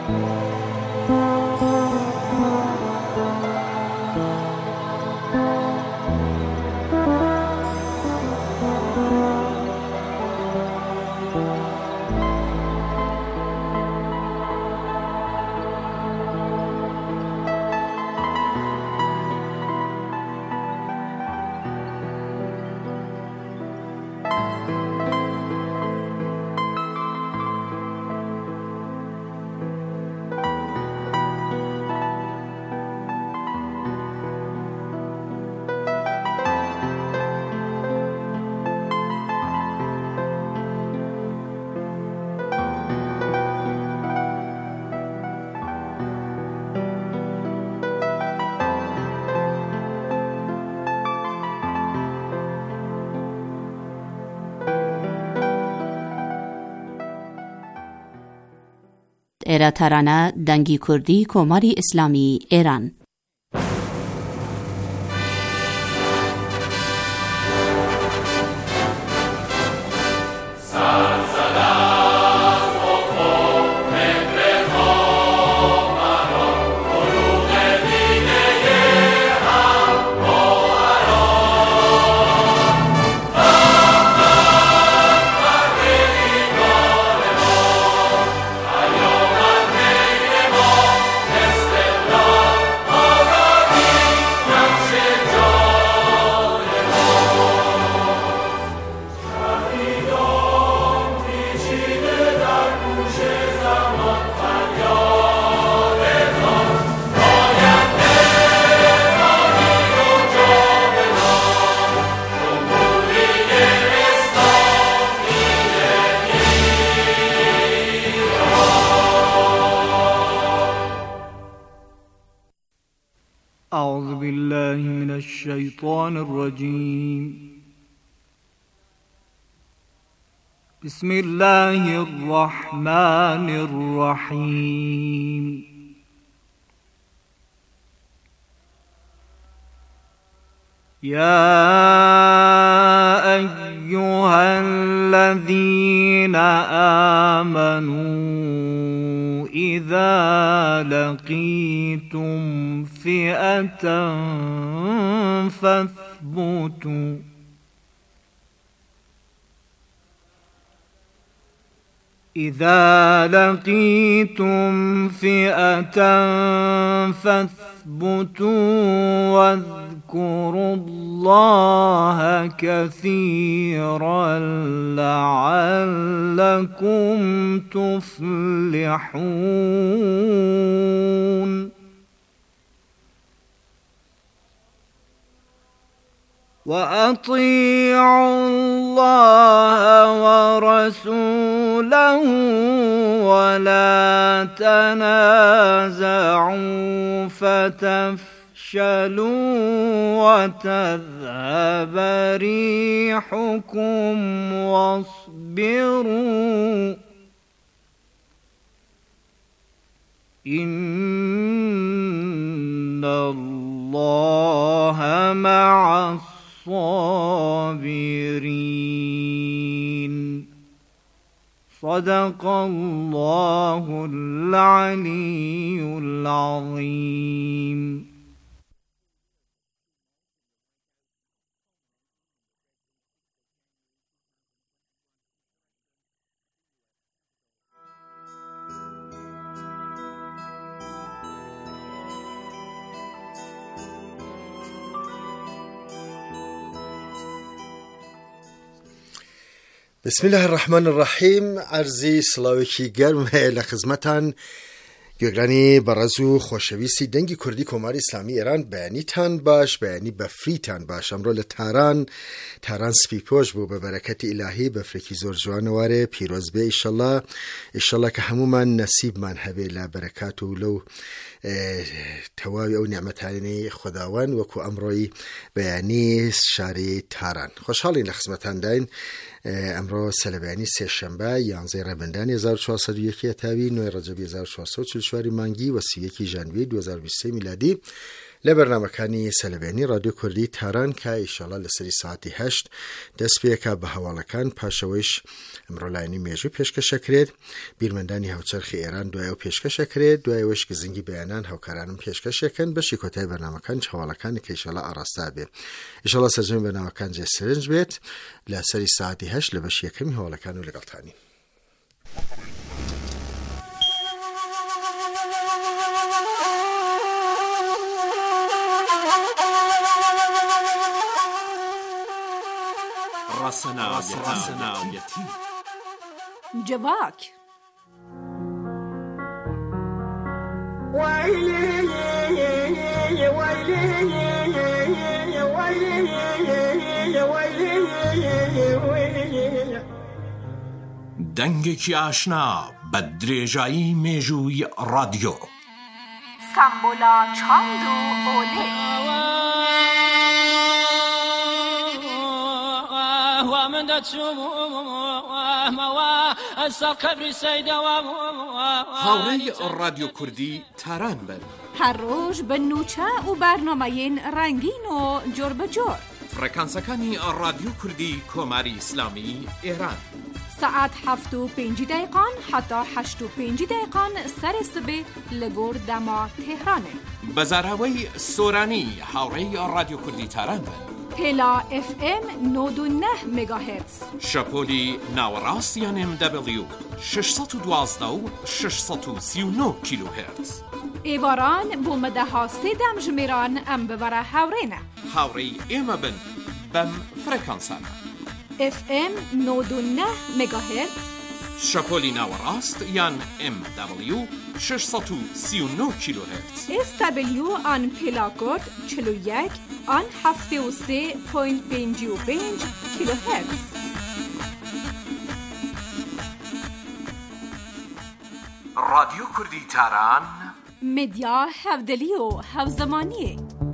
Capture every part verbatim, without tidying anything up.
ایرا ترانه دنگی کردی کماری اسلامی ایران. اعوذ بالله من الشیطان الرجیم. بسم الله الرحمن الرحیم. یا ایها الذین آمنوا اذا لقیتم فئة فاثبتوا إذا لقيتم فئة فاثبتوا واذكروا الله كثيرا لعلكم تفلحون. وأطيعوا الله ورسوله ولا تنازعوا فتفشلوا وتذهب ريحكم واصبروا إن الله مع الصابرين. صدق الله العلي العظيم. بسم الله الرحمن الرحیم. عرضی سلاوکی گرم لخدمتان گوگرانی برازو خوشویستی دنگی کردی کماری اسلامی ایران بیانی تان باش، بیانی بفری تان باش. امرو لطاران تاران سپیپوش بو ببرکت الهی بفرکی زور جوانواره پیروز به ایشالله ایشالله که همو من نصیب من هبه لبرکات و لو تواوی او نعمتانی خداوند وکو امروی بیانی شاری تاران. خوشحالین لخدمتان داین. امروز سلبیانی سه شنبه یانزده رمضان هزار و چهارصد و یک تابی، نه رجب هزار و چهارصد و چهل و چهار مانگی و سی و یک ژانویه دو هزار و بیست و سه میلادی لە بەرنامەکانی سەلەبێنی رادیۆ کوردی تاران کە ئیشەڵا لەسەری ساعتی هەشت دەست پێکا بە هەواڵەکان پاشەوەیش ئەمڕۆلایەنی مێژووی پێشکەشەکرێت. بیرمەندانی هاوچەرخی ئێران دوایەوە پێشکەشەکرێت، دوایەوەش گزنگی بەیانان هاوکارانم پێشکەشەکەن بەشی کۆتای بەرنامەکان هەواڵەکانی کە ئیشەڵا ئاڕاستا بێ. ئیشەڵا سەرجەمی بەرنامەکان جێ سرنج بێت لەسەری ساعتی هەشت لە بەشی یەکەمی هەواڵەکان و لەگەڵتانی. راسەناویەتی جواک دەنگێکی ئاشنا بە درێژایی مێژووی رادیۆ سامبۆلا چاند و ئۆلێ هاوڕێی رادیۆ کوردی تاران بن. هەر ڕۆژ بە نوچە و بەرنامەیەن ڕەنگین و جۆر بەجۆر. فڕێکانسەکانی رادیۆ کوردی کۆماری ئیسلامی ئێران سەعات هەفت و پێنج دقیقان حتا هەشت و پێنج دقیقان سەری سبێ لە گۆر دەما تێهرانێ. بەزاراوەی سۆرانی هاوڕێی رادیۆ کوردی تاران بن. پێلا ئف ئێم نۆد و نە مێگاهێرتز. شەپۆلی ناوەڕاست یان ئێم دەبلیو شەشسەد و دوازدە و شەشسەد و سی و نۆ کیلۆهێرتز. ئێواران بۆ مەدەها سێدەم ژمێران ئەم ببەرە هاوڕێنە. هاوڕێی ئێمە بن بەم فڕێکانسانە. ئف ئێم نۆد و نە مێگاهێرتز. شەپۆلی ناوەڕاست یان ئێم دەبلیو شەشسەد و سی و نۆ کیلۆهێرتز. ئێس دەبلیو ئان پێلاکۆد چل و یەک ئان هەفتێ و سێ پۆینت پێنج و پێنج کیلۆهێرتز. رادیۆ کوردی تاران مدیا هەودەلی و هەوزەمانیە.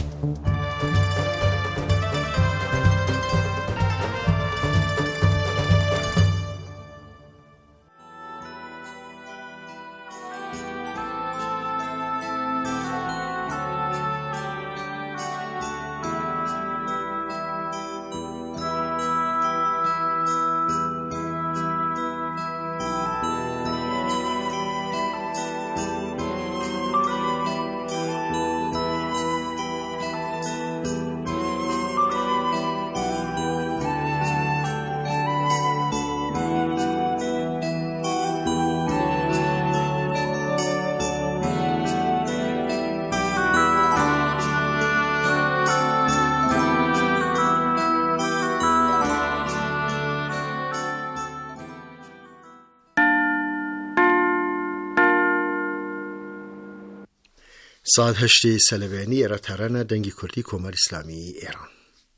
ساعت هەشتی سەلەبێنی ئێرە تارانە دەنگی کوردی کۆماری ئیسلامی ئێران.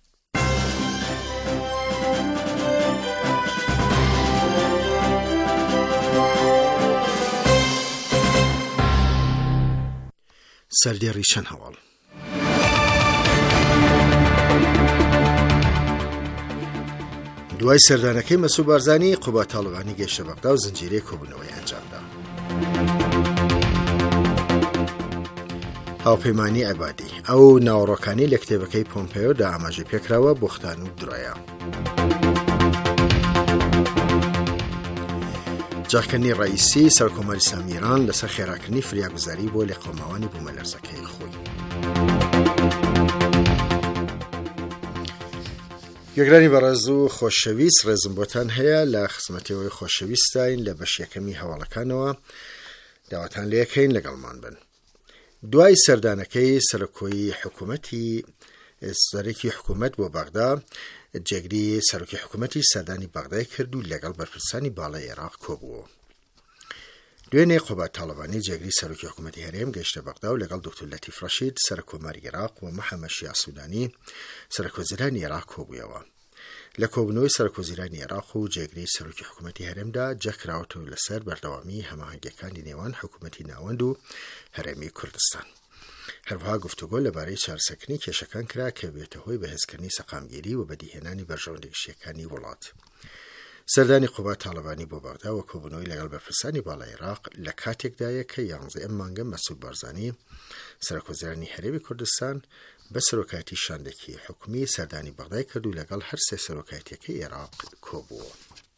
سەردێڕی چەند هەواڵ. دوای سەردانەکەی مەسوود بارزانی قوبا تاڵبانی گەیشتە بەغدا و زنجیرەی کۆبوونەوەی ئەنجامدا. هاوپەیمانی عیبادی ئەو ناوەڕۆکانی لە کتێبەکەی پۆمپێۆدا ئاماژەی پێکراوە بۆ ختان و درۆیە. جاکردنی ڕئیسی سەرکۆمەری ئیسلامی ئێران لەسەر خێراکردنی فریاگوزاری بۆ لێقۆماوانی بوومەلەرزەکەی خۆی. گوێگرانی بەڕێز و خۆشەویست، ڕێزم بۆتان هەیە لە خزمەتەوەی خۆشەویستین لە بەش یەکەمی هەواڵەکانەوە داواتان لێ یەکەین لەگەڵمان بن. دوای سەردانەکەی سەرۆکۆیی حکوومەتی سەرۆکی حکوومەت بۆ بەغدا، جێگری سەرۆکی حکوومەتی سەردانی بەغدای کرد و لەگەڵ بەرپرسانی باڵای عێراق کۆبووە. دوێنێ قوبا تاڵبانی جێگری سەرۆکی حکوومەتی هەرێم گەیشتە بەغدا و لەگەڵ دکتۆر لەتیف ڕەشید سەرکۆماری عێراق و محەممەد شیا سوودانی سەرۆکوەزیرانی عێراق کۆبوویەوە. لە کۆبوونەوەی سەرۆکوەزیرانی عێراق و جێگری سەرۆکی حکوومەتی هەرێمدا جەکراوەتەوە لەسەر بەردەوامی هەماهەنگیەکانی نێوان حکوومەتی ناوەند و هەرێمی کوردستان. هەروەها گفتوگۆ لەبارەی چارەسەرکردنی کێشەکان کرا کە بێتە هۆی بەهێزکردنی سەقامگیری و بەدیهێنانی بەرژەوەندەگشتیەکانی وڵات. سەردانی قوبا تاالبانی بۆ بەغدا و کۆبوونەوەی لەگەڵ بەرپرسانی باڵای عێراق لە کاتێکدایە کە یانزەم مانگە مەسعود بارزانی سەرۆکوەزیرانی هەرێمی کوردستان بە سەرۆکایەتی شاندێکی حکومی سەردانی بەغدای کرد و لەگەڵ هەر سێ سەرۆکایەتیەکەی عێراق کۆبووە.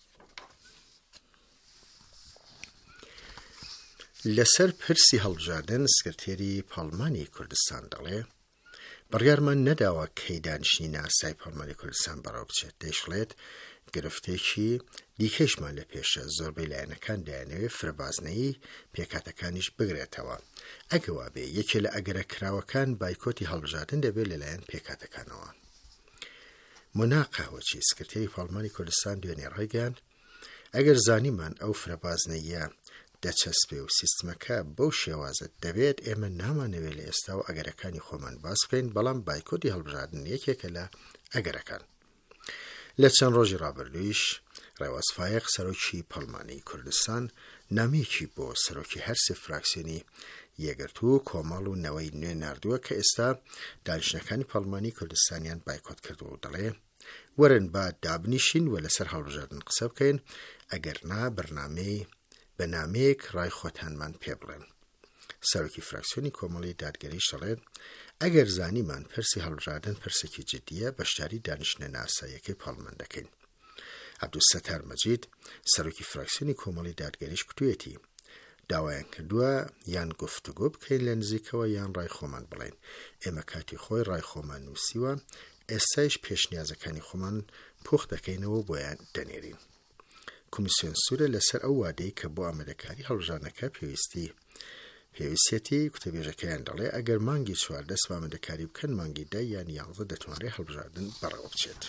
لەسەر پرسی هەڵبژاردن سکرتێری پاڵمانی کوردستان دەڵێ بڕیارمان نەداوە کەی دانیشتنی ناسای پاڵمانی کوردستان بەڕاو بچێت. دەیشڵێت گرفتێکی دیکەشمان لە پێشە، زۆربەی لایەنەکان دەیانەوێت فرەبازنەی پێکاتەکانیش بگرێتەوە. ئەگەوا بێ یەکێ لە ئەگەرە کراوەکان بایکۆتی هەڵبژاردن دەبێت لەلایەن پێکاتەکانەوە. مونا قاوەچی سکرتێری پاڵمانی کوردستان دوێنێ ڕێگەیاند ئەگەر زانیمان ئەو فرەبازنەیە دەچەسبێ و سیستمەکە بەو شێوازت دەبێت ئێمە نامانەوێت لە ئێستا و ئەگەرەکانی خۆمان باس بکەین، بەڵام بایکۆتی هەڵبژاردن یەکێکە لە ئەگەرەکان. لە چەند ڕۆژی ڕابردوویش ڕێواز فایق سەرۆکی پەڵمانی کوردستان نامەیەکی بۆ سەرۆکی هەرسێ فراکسیۆنی یەکگرتوو کۆمەڵ و نەوەی نوێ ناردووە کە ئێستا دانیشتنەکانی پەڵمانی کوردستانیان بایکۆت کردو و دەڵێ وەرن با دابنیشین و لەسەر هەڵبژاردن قسە بکەین، ئەگەر نا بەرنامەی بە نامەیەک ڕای خۆتانمان پێ بڵێن. سەرۆکی فراکسیۆنی کۆمەڵی دادگەری شەڵێت ئەگەر زانیمان پرسی هەڵبژاردن پرسێکی جدیە بەشداری دانیشتنە ناساییەکەی پاڵمان دەکەین. عەبدولستار مەجید سەرۆکی فراکسیۆنی کۆمەڵی دادگەریش کتوویەتی داوایان کردووە یان گفتوگۆ بکەین لە نزیکەوە یان ڕای خۆمان بڵێن. ئێمە کاتی خۆی ڕای خۆمان نووسیوە، ئێستایش پێشنیازەکانی خۆمان پوخ دەکەینەوە بۆیان دەنێرین. کۆمیسیۆن سوورە لەسەر ئەو وادەی کە بۆ ئامادەکاری هەڵبژاردنەکە پێویستی پێویستێتی کوتەبێژەکەیان دەڵێ ئەگەر مانگی چوار دەست بە ئامادەکاری بکەن مانگی دە یان یانزە دەتوانرێت هەڵبژاردن بەڕێوە بچێت.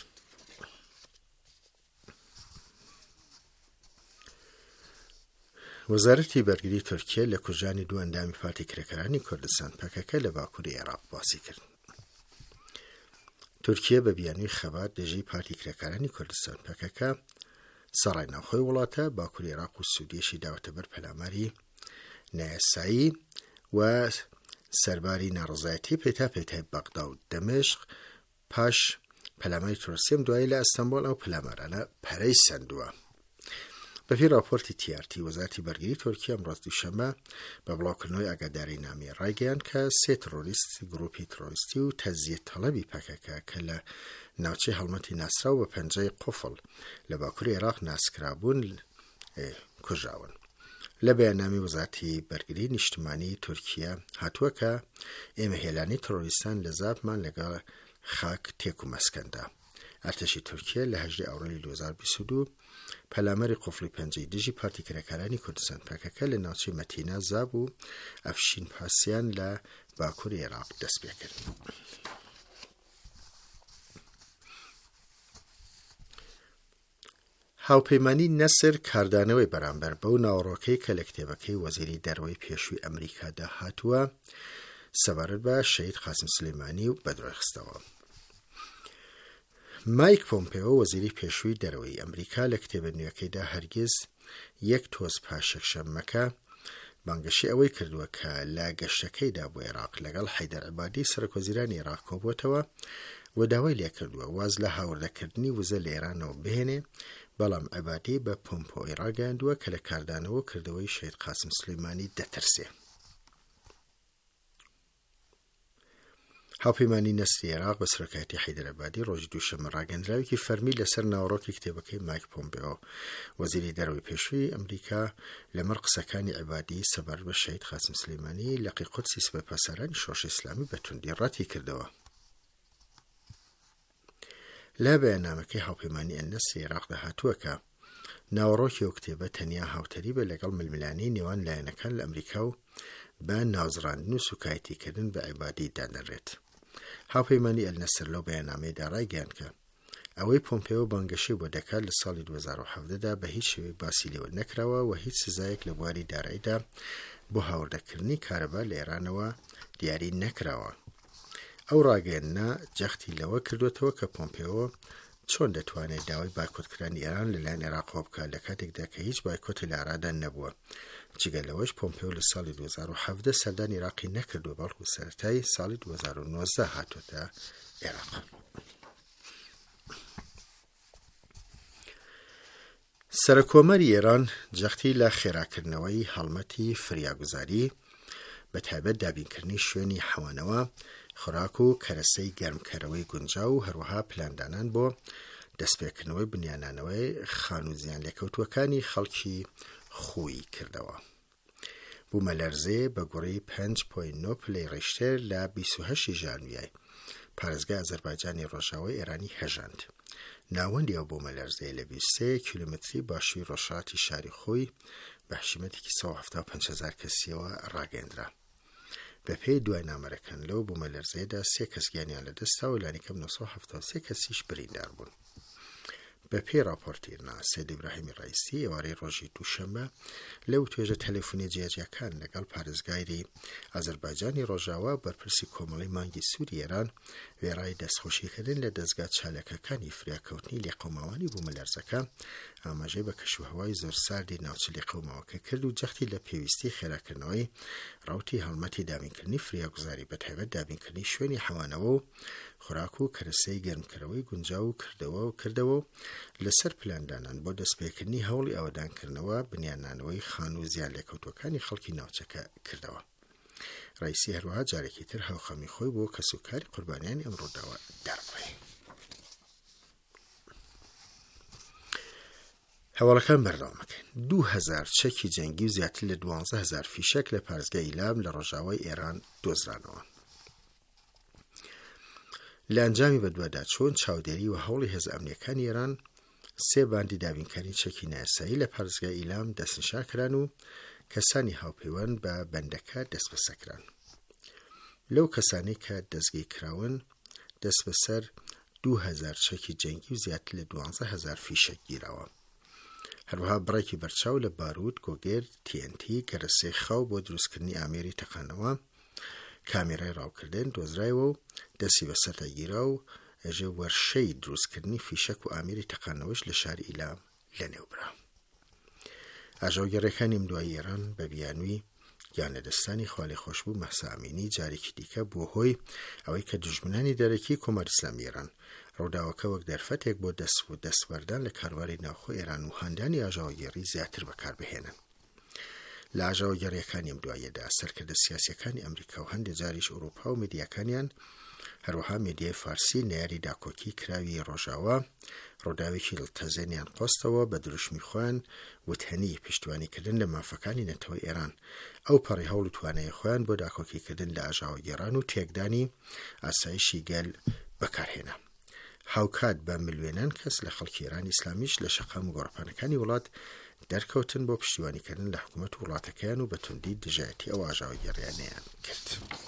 وەزارەتی بەرگری تورکیە لە کوژانی دوو ئەندامی پارتی کرێکەرانی کوردستان پەکەکە لە باکووری عێراق باسی کرد. تورکیە بە بیانووی خەبات دژی پارتی کرێکەرانی کوردستان پەکەکە سەڕای ناوخۆی وڵاتە باکووری عێراق و سوودیەشی داوەتە بەر پەلاماری نایاسایی و سەرباری ناڕزایەتی پێتا پێتای بەغدا و دەمشق پاش پەلاماری تۆرسیم دوایی لە ئەستەمبۆڵ ئەو پەلامارانە پەرەی سەندووە. بەپی راپۆرتی تیارتی وەزارەتی بەرگری تورکیا ئەمڕۆ دووشەمە بە بڵاوکردنەوەی ئاگاداری نامی ڕایگەیاند کە سێ تڕۆریست گروپی تڕۆریستی و تەزیەت تەڵەبی پەکەکە کە لە ناوچەی هەڵمەتی ناسراو بە پەنجەی قوفڵ لە باکووری عێراق ناسکرابوون کوژراون. لە بەیاننامەی وەزارەتی بەرگری نیشتمانی تورکیا هاتووە کە ئێمە هێلانی تڕۆریستان لە زاپمان لەگەڵ خاک تێک و مەسکەندا. ئەرتەشی تورکیا لە هەژدەی ئاوڕێی دوو هەزار و بیست و دوو پەلامەری قوفڵی پەنجەی دژی پارتی کرێکەرانی کوردستان پەکەکە لە ناوچەی مەتینە زاب و ئەفشین پاسیان لە باکووری عێراق دەست پێ کرد. هاوپەیمانی نەسر کاردانەوەی بەرامبەر بەو ناوەڕۆکەی کە لە کتێبەکەی وەزیری دەرەوەی پێشووی ئەمریکادا هاتووە سەبارەت بە شەهید قاسم سلەیمانی و بەدوای خستەوە. مایک پۆمپێۆ وەزیری پێشووی دەرەوەی ئەمریکا لە کتێبە نوێیەکەیدا هەرگیز یەک تۆز پاش یەکشەممەکە بانگەشی ئەوەی کردووە کە لە گەشتەکەیدا بۆ عێراق لەگەڵ حەیدەر عیبادی سەرۆکوەزیرانی عێراق کۆبووەتەوە و داوای لێ کردووە واز لە هاوردەکردنی وزە لە ئێرانەوە بهێنێ، بەڵام عیبادی بە پۆمپۆی ڕاگەیاندووە کە لە کاردانەوە کردەوەی شەهید قاسم سلەیمانی دەترسێ. هاوپەیمانی نەسری عێراق بە سەرۆکایەتی حەیدەر عیبادی ڕۆژی دووشەممە ڕاگەندراوێکی فەرمی لەسەر ناوەڕۆکی کتێبەکەی مایک پۆمپێۆ وەزیری دەرەوەی پێشووی ئەمریکا لەمەڕ قسەکانی عیبادی سەبارەت بە شەهید قاسم سلەیمانی لە قودسی سوپایپاسەرانی شۆڕشی ئیسلامی بە توندی ڕەتی کردەوە. لە بەیاننامەکەی هاوپەیمانی ئەلنەسری عێراقدا هاتووە کە ناوەڕۆکی ئەو کتێبە تەنیا هاوتەری بە لەگەڵ ململانی نێوان لایەنەکان لە ئەمریکا و بە ناوزڕاندن و سوکایەتیکردن بە عیبادی دادەنرێت. هاوپەیمانی ئەلنەسر لەو بەیاننامەیەدا ڕایگەیاند کە ئەوەی پۆمپێۆ بانگەشەی بۆ دەکات لە ساڵی دوو هەزار و حەوتدا بە هیچ شێوەیە باسی لێوە نەکراوە و هیچ سزایەک لە بواری داراییدا بۆ هاوردەکردنی کارەبا لە ئێرانەوە دیاری نەکراوە. ئەو ڕاگەیاندنە جەختی لەوە کردوێتەوە کە پۆمپێۆ چۆن دەتوانێت داوای بایکۆتکردنی ئێران لەلایەن عێراقەوە بکات لە کاتێکدا کە هیچ بایکۆتی لە عێراقدا نەبووە. جگە لەوەش پۆمپێۆ لە ساڵی دوو هەزار و حەوت سەردانی عێراقی نەکردووە، بەڵکو سەرەتای ساڵی دوو هەزار و نۆزدە هاتوۆتە عێراق. سەرکۆمەری ئێران جەختی لە خێراکردنەوەی هەڵمەتی فریاگوزاری بە تایبەت دابینکردنی شوێنی حەوانەوە، خوراک و کەرەسەی گەرمکەرەوەی گونجاو و هەروەها پلاندانان بۆ دەستپێکردنەوەی بنیانانەوەی خان و زیان لێکەوتووەکانی خەڵکی خۆی کردەوە. بوومەلەرزێ بە گوڕی پێنج پۆینت نۆ پلەی ڕیشتێر لە بیست و هەشتی ژانویای پارێزگای ئازەربایجانی ڕۆژاوای ئێرانی هەژاند. ناوەندی ئەو بوومەلەرزەیە لە بیست و سێ کیلۆمەتری باشووری ڕۆژهەڵاتی شاری خۆی بە حشمەتێکی سەد و هەفتاد و پێنج هەزار کەسیەوە ڕاگەیەندرا. بە پێی دوای نامەرەکان لەو بوومەلەرزەیەدا سێ کەس گیانیان لەدەستا و لانیکەم نۆ سەد و هەفتاد و سێ کەسیش بریندار بوون. بە پێی راپۆرتیرنا سید ئیبراهیمی ڕەیسی ئێوارەی ڕۆژی دووشەممە لەو توێژە تەلەفۆنی جیاجیەکان لەگەڵ پارێزگایری ئازەربایجانی ڕۆژاوا بەرپرسی کۆمەڵی مانگی سووری ئێران وێڕای دەستخۆشیکردن لە دەستگا چالەکەکانی فریاکەوتنی لێقەوماوانی بوومەلەرزەکە ئاماژەی بە کەشوهەوای زۆر ساردی ناوچە لێقەوماوەکە کرد و جەختی لە پێویستی خێراکردنەوەی ڕوتی هەڵمەتی دابینکردنی فریاگوزاری بە تایبەت دابینکردنی شوێنی حەوانەوە و خوراک و کەرەسەی گەرمکردنەوەی گونجاو کردەوە و کردەوە لەسەر پلاندانان بۆ دەستپێکردنی هەوڵی ئاوادانکردنەوە بنیانانەوەی خان و زیان لێکەوتوەکانی خەڵکی ناوچەکە کردەوە. ڕەیسی هەروەها جارێکی تر هاوخەمی خۆی بۆ کەسوکاری قوربانیانی ئەم ڕووداوە دەربڕی. هەواڵەکان بەردەوامەکەن. دوو هەزار چەکی جەنگی و زیاتر لە دوانزە هەزار فیشەک لە پارێزگای ئیلام لە ڕۆژاوای ئێران دۆزرانەوە. لە ئەنجامی بەدواداچوون چاودێری و هەوڵی هێزە ئەمنیەکانی ئێران سێ باندی دابینکاری چەکی نایاسایی لە پارێزگای ئیلام دەستنیشان کران و کەسانی هاوپەیوەند بە بەندەکە دەست بەسەکران. لەو کەسانی کە دەستگیر کراون دەست بەسەر دوو هەزار چەکی جەنگی و زیاتر لە دوانزە هەزار فیشەک گیراوە. هەروەها بڕێکی بەرچاو لە بارود، گۆگێر، تی ئەن تی، کەرەسەی خاو بۆ دروستکردنی ئامێری تەقانەوە، کامێرای ڕاوکردن دۆزرایەوە و دەستی بەسەردا گیرا و ئەژێ وەرشەی دروستکردنی فیشەک و ئامێری تەقانەوەش لە شاری ئیلام لەنێوبرا. ئاژاوگەڕەکانی ئەمدوایی ئێران بە بیانووی گیانەدەستانی خوالی خۆشبوو مەحسا ئەمینی جارێکی دیکە بۆ هۆی ئەوەی کە دوژمنانی دەرەکی کۆمەڵی ئیسلامی ئێران ڕووداوەکە وەک دەرفەتێک بۆ دەست و دەستبەردان لە کاروباری ناوخۆ ئێران و هەندانی ئاژاوگەڕی زیاتر بەکاربهێنن. لە ئاژاوگەڕیەکانی ئەمدواییەدا سەرکردە سیاسیەکانی ئەمریکا و هەندێک جاریش ئەوروپا و میدیاکانیان هەروەها میدیای فارسی نەیاری داکۆکی کراوی ڕۆژاوا ڕووداوێکی دڵتەزێنیان قۆستەوە بە دروشمی خۆیان وتهەنی پشتیوانیکردن لە مافەکانی نەتەوەی ئێران ئەو پەڕی هەوڵ و توانای خۆیان بۆ داکۆکیکردن لە ئاژاوگەڕان و تێکدانی ئاسایشی گەل بەکارهێنا. هاوکات بە ملیۆنان کەس لە خەڵکی ئێرانی ئیسلامیش لە شەقام و گۆڕەپانەکانی وڵات دەرکەوتن بۆ پشتیوانیکردن لە حکوومەت و وڵاتەکەیان و بە توندی دژایەتی ئەو ئاژاوگەڕیانەیان کرد.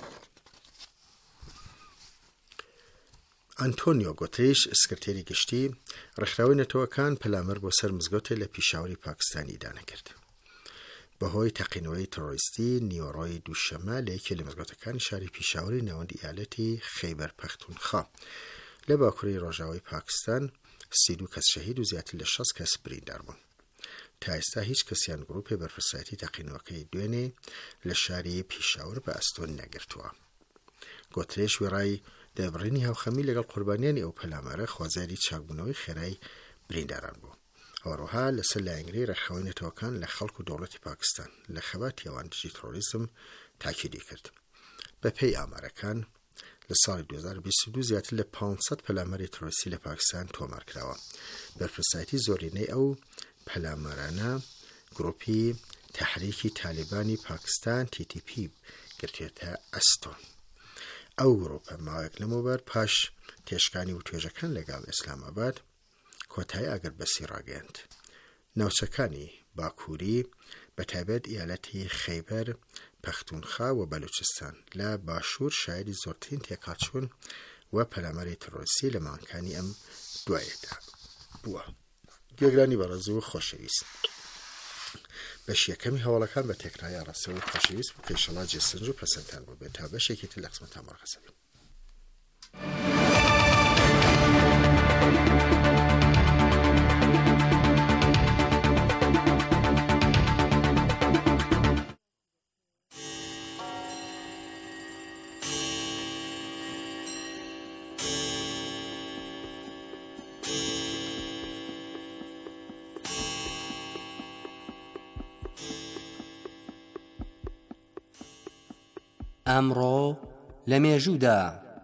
ئەنتۆنیۆ گۆتریش سکرتێری گشتی ڕێکخراوەی نەتەوەکان پەلامەر بۆ سەر مزگەوتێک لە پیشاوری پاکستانی دانەکرد. بەهۆی تەقینەوەی تەڕۆریستی نیوەڕۆی دووشەممە لە یەکێک لە مزگەوتەکانی شاری پیشاوری ناوەندی ئیالەتی خەیبەر پەختونخوا لە باکووری ڕۆژاوای پاکستان سی و دوو کەس شەهید و زیاتر لە شەست کەس بریندار بوون. تا ئێستا هیچ کەسیان گروپی بەرپرسایەتی تەقینەوەکەی دوێنێ لە شاری پیشاور بە ئەستۆن نەگرتووە. گۆترێش وێڕای دەبڕینی هاوخەمی لەگەڵ قوربانیانی ئەو پەلامارە خوازاری چاکبوونەوەی خێرای برینداران بوو. هەروەها لەسەر لایەنگری ڕێکخراوەی نەتەوەکان لە خەڵک و دەوڵەتی پاکستان لە خەباتی ئەوانتیژی تۆڕیزم تاکیدی کرد. بە پێی ئامارەکان لە ساڵی دوو هەزار و بیست و دوو زیاتر لە پانسەد پەلامەری تۆڕیستی لە پاکستان تۆمار کراوە. بەرپرسایەتی زۆرینەی ئەو پەلامارانە گروپی تەحریکی تالیبانی پاکستان تی تی پی گرتوێتە ئەستۆن. ئەو گروپە ماوەیەک لەمەوبەر پاش تێشکانی و توێژەکان لەگەڵ ئیسلاماباد کۆتایی ئاگربەسی ڕاگەیاند. ناوچەکانی باکووری بە تایبەت ئیالەتی خەیبەر پەختونخوا و بەلوچستان لە باشوور شایەدی زۆرترین تێکهاتچوون و پەلامەری تەڕۆریستی لە مانگەکانی ئەم دوایەدا بووە. گوێگرانی بەڕێز و خۆشەویست، بەش یەکەمی هەواڵەکان بە تێکرای ئاڕاستەوە و خۆشەویست بوو کە ئینشەڵا جێسنج و پەسەندتان بۆ بێت تا بەشێکی تر لە قسمەتان مەرخەسە بین. ئەمڕۆ لە مێژوودا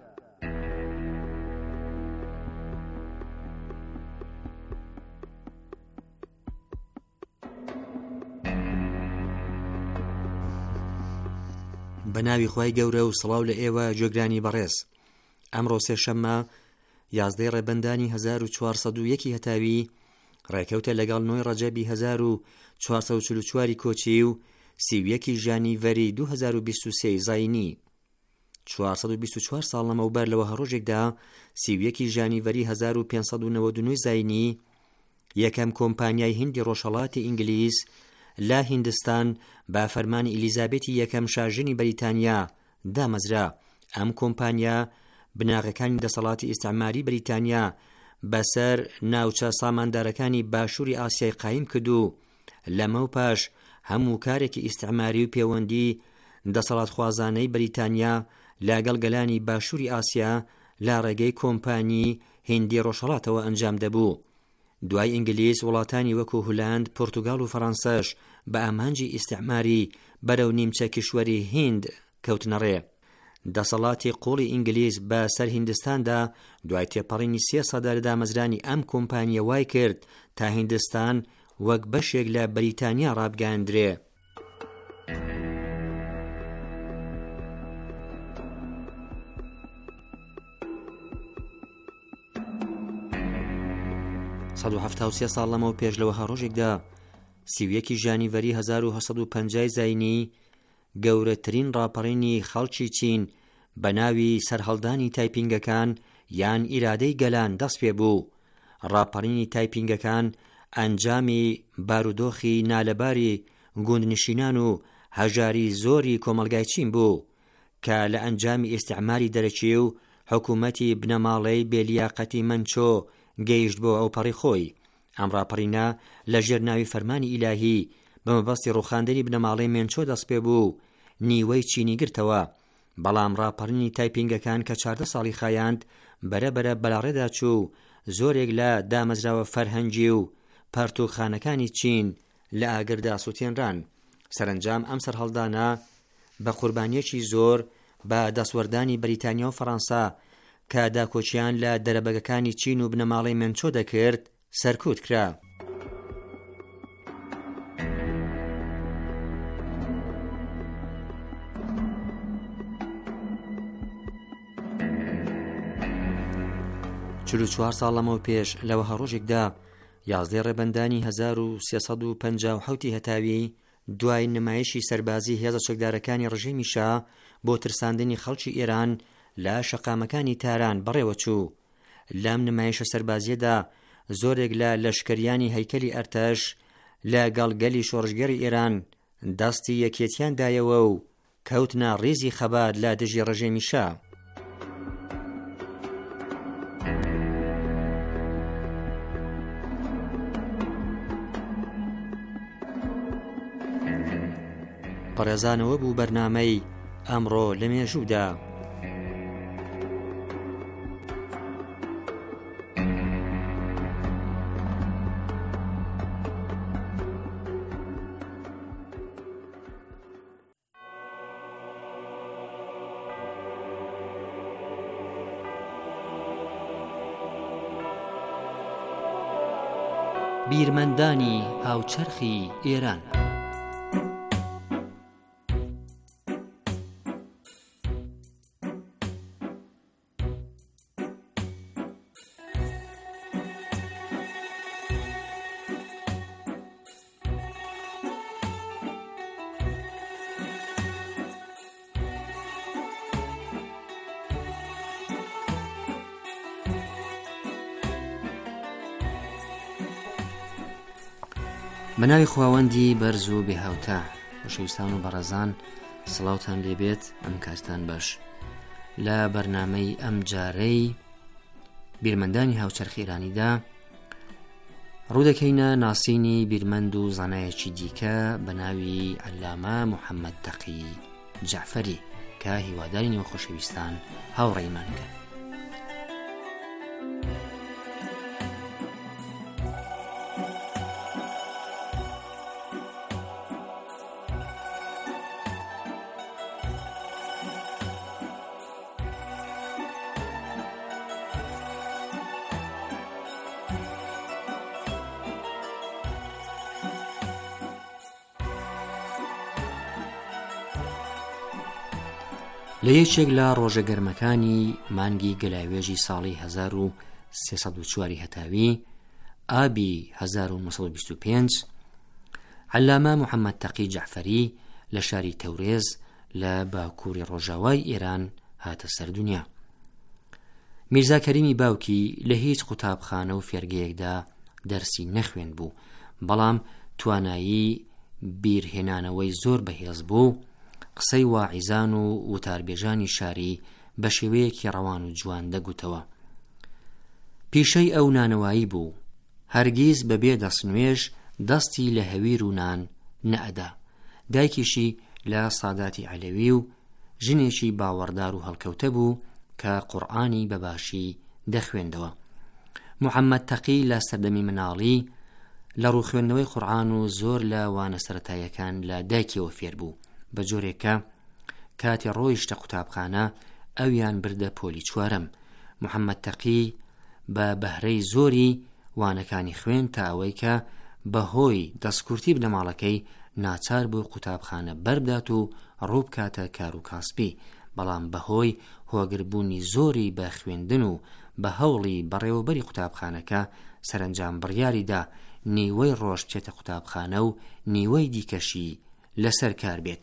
بە ناوی خوای گەورە و سڵاو لە ئێوە گوێگرانی بەڕێز. ئەمڕۆ سێشەممە یازدەی ڕێبەندانی هەزار و چوارسەد و یەکی هەتاوی ڕێکەوتە لەگەڵ نۆی ڕەجەبی هەزار و چوارسەد و چل و چواری کۆچی و سیویەکی ژانیڤەری دوو هەزار و بیست و سێ زاینی. چوارسەد و بیست و چوار ساڵ لەمەوبەر لەوە هەڕۆژێکدا سیویەکی ژانیڤەری هەزار و پێنجسەد و نەوەد و نۆ زاینی یەکەم کۆمپانیای هیندی ڕۆژهەڵاتی ئینگلیز لا هیندستان با فەرمانی ئیلیزابێتی یەکەم شاژنی بەریتانیا دامەزرا. ئەم کۆمپانیا بناغەکانی دەسەڵاتی ئیستعماری بەریتانیا بەسەر ناوچە ساماندارەکانی باشووری ئاسیای قایم کردو. لەمە و پاش هەموو کارێکی ئیستعماری و پەیوەندی دەسەڵات خوازانەی بەریتانیا لەگەڵ گەلانی باشووری ئاسیا لە ڕێگەی کۆمپانی هیندی ڕۆژهەڵاتەوە ئەنجام دەبوو. دوای ئینگلیز وڵاتانی وەکو هۆلاند، پۆرتوگاڵ و فەڕەنسەش بە ئامانجی ئیستعماری بەرەو نیمچە کیشوەری هیند کەوتنەڕێ. دەسەڵاتی قوڵی ئینگلیز بە سەر هیندستاندا دوای تێپەڕینی سێ سەدە لە دامەزرانی ئەم کۆمپانیە وای کرد تا هیندستان وەک بەشێک لە بەریتانیا ڕابگەاندرێ. سەد و هەفتاد و سێ ساڵ لەمەوە پێش لەوە هەڕۆژێکدا سیویەکی ژانیڤەری هەزار و هەشت سەد و پەنجا زاینی گەورەترین ڕاپەڕینی خەڵکی چین بە ناوی سەرهەڵدانی تایپینگەکان یان ئیرادەی گەلان دەست پێ بوو. ڕاپەڕینی تایپینگەکان ئەنجامی بارودۆخی نالەباری گوندنشینان و هەژاری زۆری کۆمەلگای چین بوو کە لە ئەنجامی ئیستعماری دەرەکی و حکوومەتی بنەماڵەی بێلیاقەتی منچۆ گەیشت بۆ ئەو پەڕی خۆی. ئەم ڕاپەڕینە لە ژێر ناوی فەرمانی ئیلاهی بە مەبەستی ڕوخاندنی بنەماڵەی مێنچۆ دەست پێ بوو نیوەی چینی گرتەوە. بەڵام ڕاپەڕینی تایپینگەکان کە چاردە ساڵی خایاند بەرەبەرە بەلاڕێدا چوو زۆرێک لە دامەزراوە فەرهەنگی و پەرتوخانەکانی چین لە ئاگردا سووتێنران. سەرنجام ئەم سەرهەڵدانە بە قوربانیەکی زۆر بە دەسوەردانی بەریتانیا و فەڕەنسا کە داکۆچیان لە دەرەبەگەکانی چین و بنەماڵەی مێنچۆ دەکرد سەرکوت کرا. چل و چوار ساڵ لەمەوە پێش لەوە هەڕۆژێکدا یازدەی ڕێبەندانی هەزار و سێسەد و پەنجا و حەوتی هەتاوی دوای نمایشی سەربازی هێزە چەکدارەکانی ڕژیمی شا بۆ ترساندنی خەڵکی ئێران لە شەقامەکانی تاران بەڕێوە چوو. لەم نمایشە سەربازیەدا زۆرێک لە لەشکریانی هەیکەلی ئەرتەش لە گەڵگەلی شۆڕژگەری ئێران دەستی یەکێتیان دایەوە و کەوتنە ڕێزی خەبات لە دژی ڕژێمی شا. پەرێزانەوە بوو بەرنامەی ئەمڕۆ لە مێژوودا. بیرمەندانی هاوچەرخی ئێران. بەناوی خواوەندی بەرز و بێهاوتا خۆشەویستان و بەڕێزان سڵاوتان لێبێت. ئەم کاتتان باش. لە بەرنامەی ئەم جارەی بیرمەندانی هاوچەرخی ئێرانیدا ڕوودەکەینە ناسینی بیرمەند و زانایەکی دیکە بە ناوی عەلامە موحەممەد تەقی جەعفەری کە هیواداری نێوە خۆشەویستان هاوڕێیمانکە. لە یەکێک لە ڕۆژە گەرمەکانی مانگی گەلاوێژی ساڵی هەزار و سێسەد و چواری هەتاوی ئابی هەزار و نۆسەد و بیست و پێنج عەلامە محەممەد تەقی جەعفەری لە شاری تەورێز لە باکووری ڕۆژاوای ئێران هاتە سەر دنیا. میرزا کەریمی باوکی لە هیچ قوتابخانە و فێرگەیەکدا دەرسی نەخوێن بوو، بەڵام توانایی بیرهێنانەوەی زۆر بەهێز بوو. قسەی واعیزان و وتاربێژانی شاری بە شێوەیەکی ڕەوان و جوان دەگوتەوە. پیشەی ئەو نانەوایی بوو، هەرگیز بەبێ دەستنوێژ دەستی لە هەویر و نان نەئەدا. دایکیشی لە ساداتی عەلەوی و ژنێکی باوەڕدار و هەڵکەوتە بوو کە قورئانی بەباشی دەخوێندەوە. محەممەد تەقی لە سەردەمی مناڵی لە ڕووخوێندنەوەی قورئان و زۆر لە وانە سەرەتاییەکان لە دایکیەوە فێر بوو، بە جۆرێکە کاتی ڕۆیشتە قوتابخانە ئەویان بردە پۆلی چوارەم. محەممەد تەقی بە بەهرەی زۆری وانەکانی خوێن تا ئەوەی کە بەهۆی دەستکورتی بنەماڵەکەی ناچار بوو قوتابخانە بەردات و ڕووبکاتە کار و کاسبی، بەڵام بەهۆی هۆگربوونی زۆری بە خوێندن و بە هەوڵی بەڕێوەبەری قوتابخانەکە سەرنجام بڕیاریدا نیوەی ڕۆژ بچێتە قوتابخانە و نیوەی دیکەشی لەسەر کار بێت.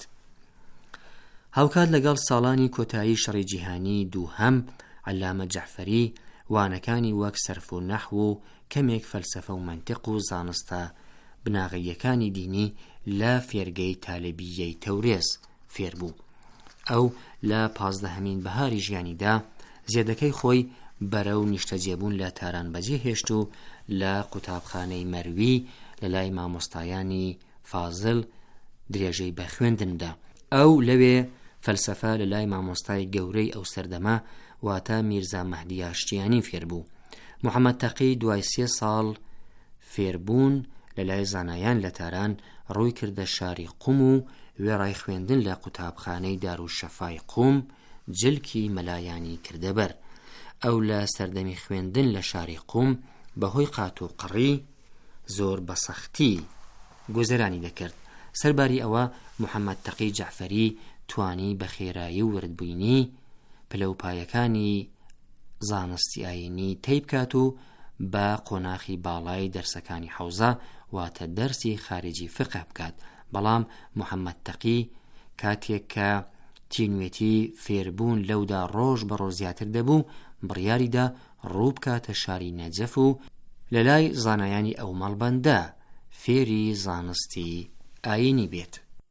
هاوکات لەگەڵ ساڵانی کۆتایی شەڕی جیهانی دووهەم عەلامە جەعفەری وانەکانی وەک سەرف و نەحو و کەمێک فەلسەفە و مەنتیق و زانستە بناغیەکانی دینی لە فێرگەی تالەبیەی تەورێز فێر بوو. ئەو لە پازدەهەمین بەهاری ژیانیدا زێدەکەی خۆی بەرەو نیشتەجێبوون لە تارانبەجێ هێشت و لە قوتابخانەی مەروی لە لای مامۆستایانی فازڵ درێژەی بە خوێندندا. ئەو لەوێ فەلسەفە لە لای مامۆستای گەورەی ئەو سەردەما واتە میرزا مەهدی ئاشتیانی فێر بوو. محەممەد تەقی دوای سێ ساڵ فێربوون لە لای زانایان لە تاران ڕووی کردە شاری قوم و وێڕای خوێندن لە قوتابخانەی دارولشەفای قوم جلکی مەلایانی کردەبەر. ئەو لە سەردەمی خوێندن لە شاری قوم بەهۆی قات و قڕی زۆر بەسەختی گۆزەرانی دەکرد. سەرباری ئەوە محەممەد تەقی جەعفەری توانی بە خێرایی و وردبووینی پلەپایەکانی زانستی ئاینی تێی بکات و بە قۆناخی باڵای دەرسەکانی حەوزە واتە دەرسی خارجی فقه بکات. بەڵام محەممەد تەقی کاتێک کە تینوێتی فێربوون لەودا ڕۆژ بە ڕۆژ زیاتر دەبوو، بڕیاریدا ڕوو بکاتە شاری نەجەف و لە لای زانایانی ئەو مەڵبەندە فێری زانستی ئاینی بێت.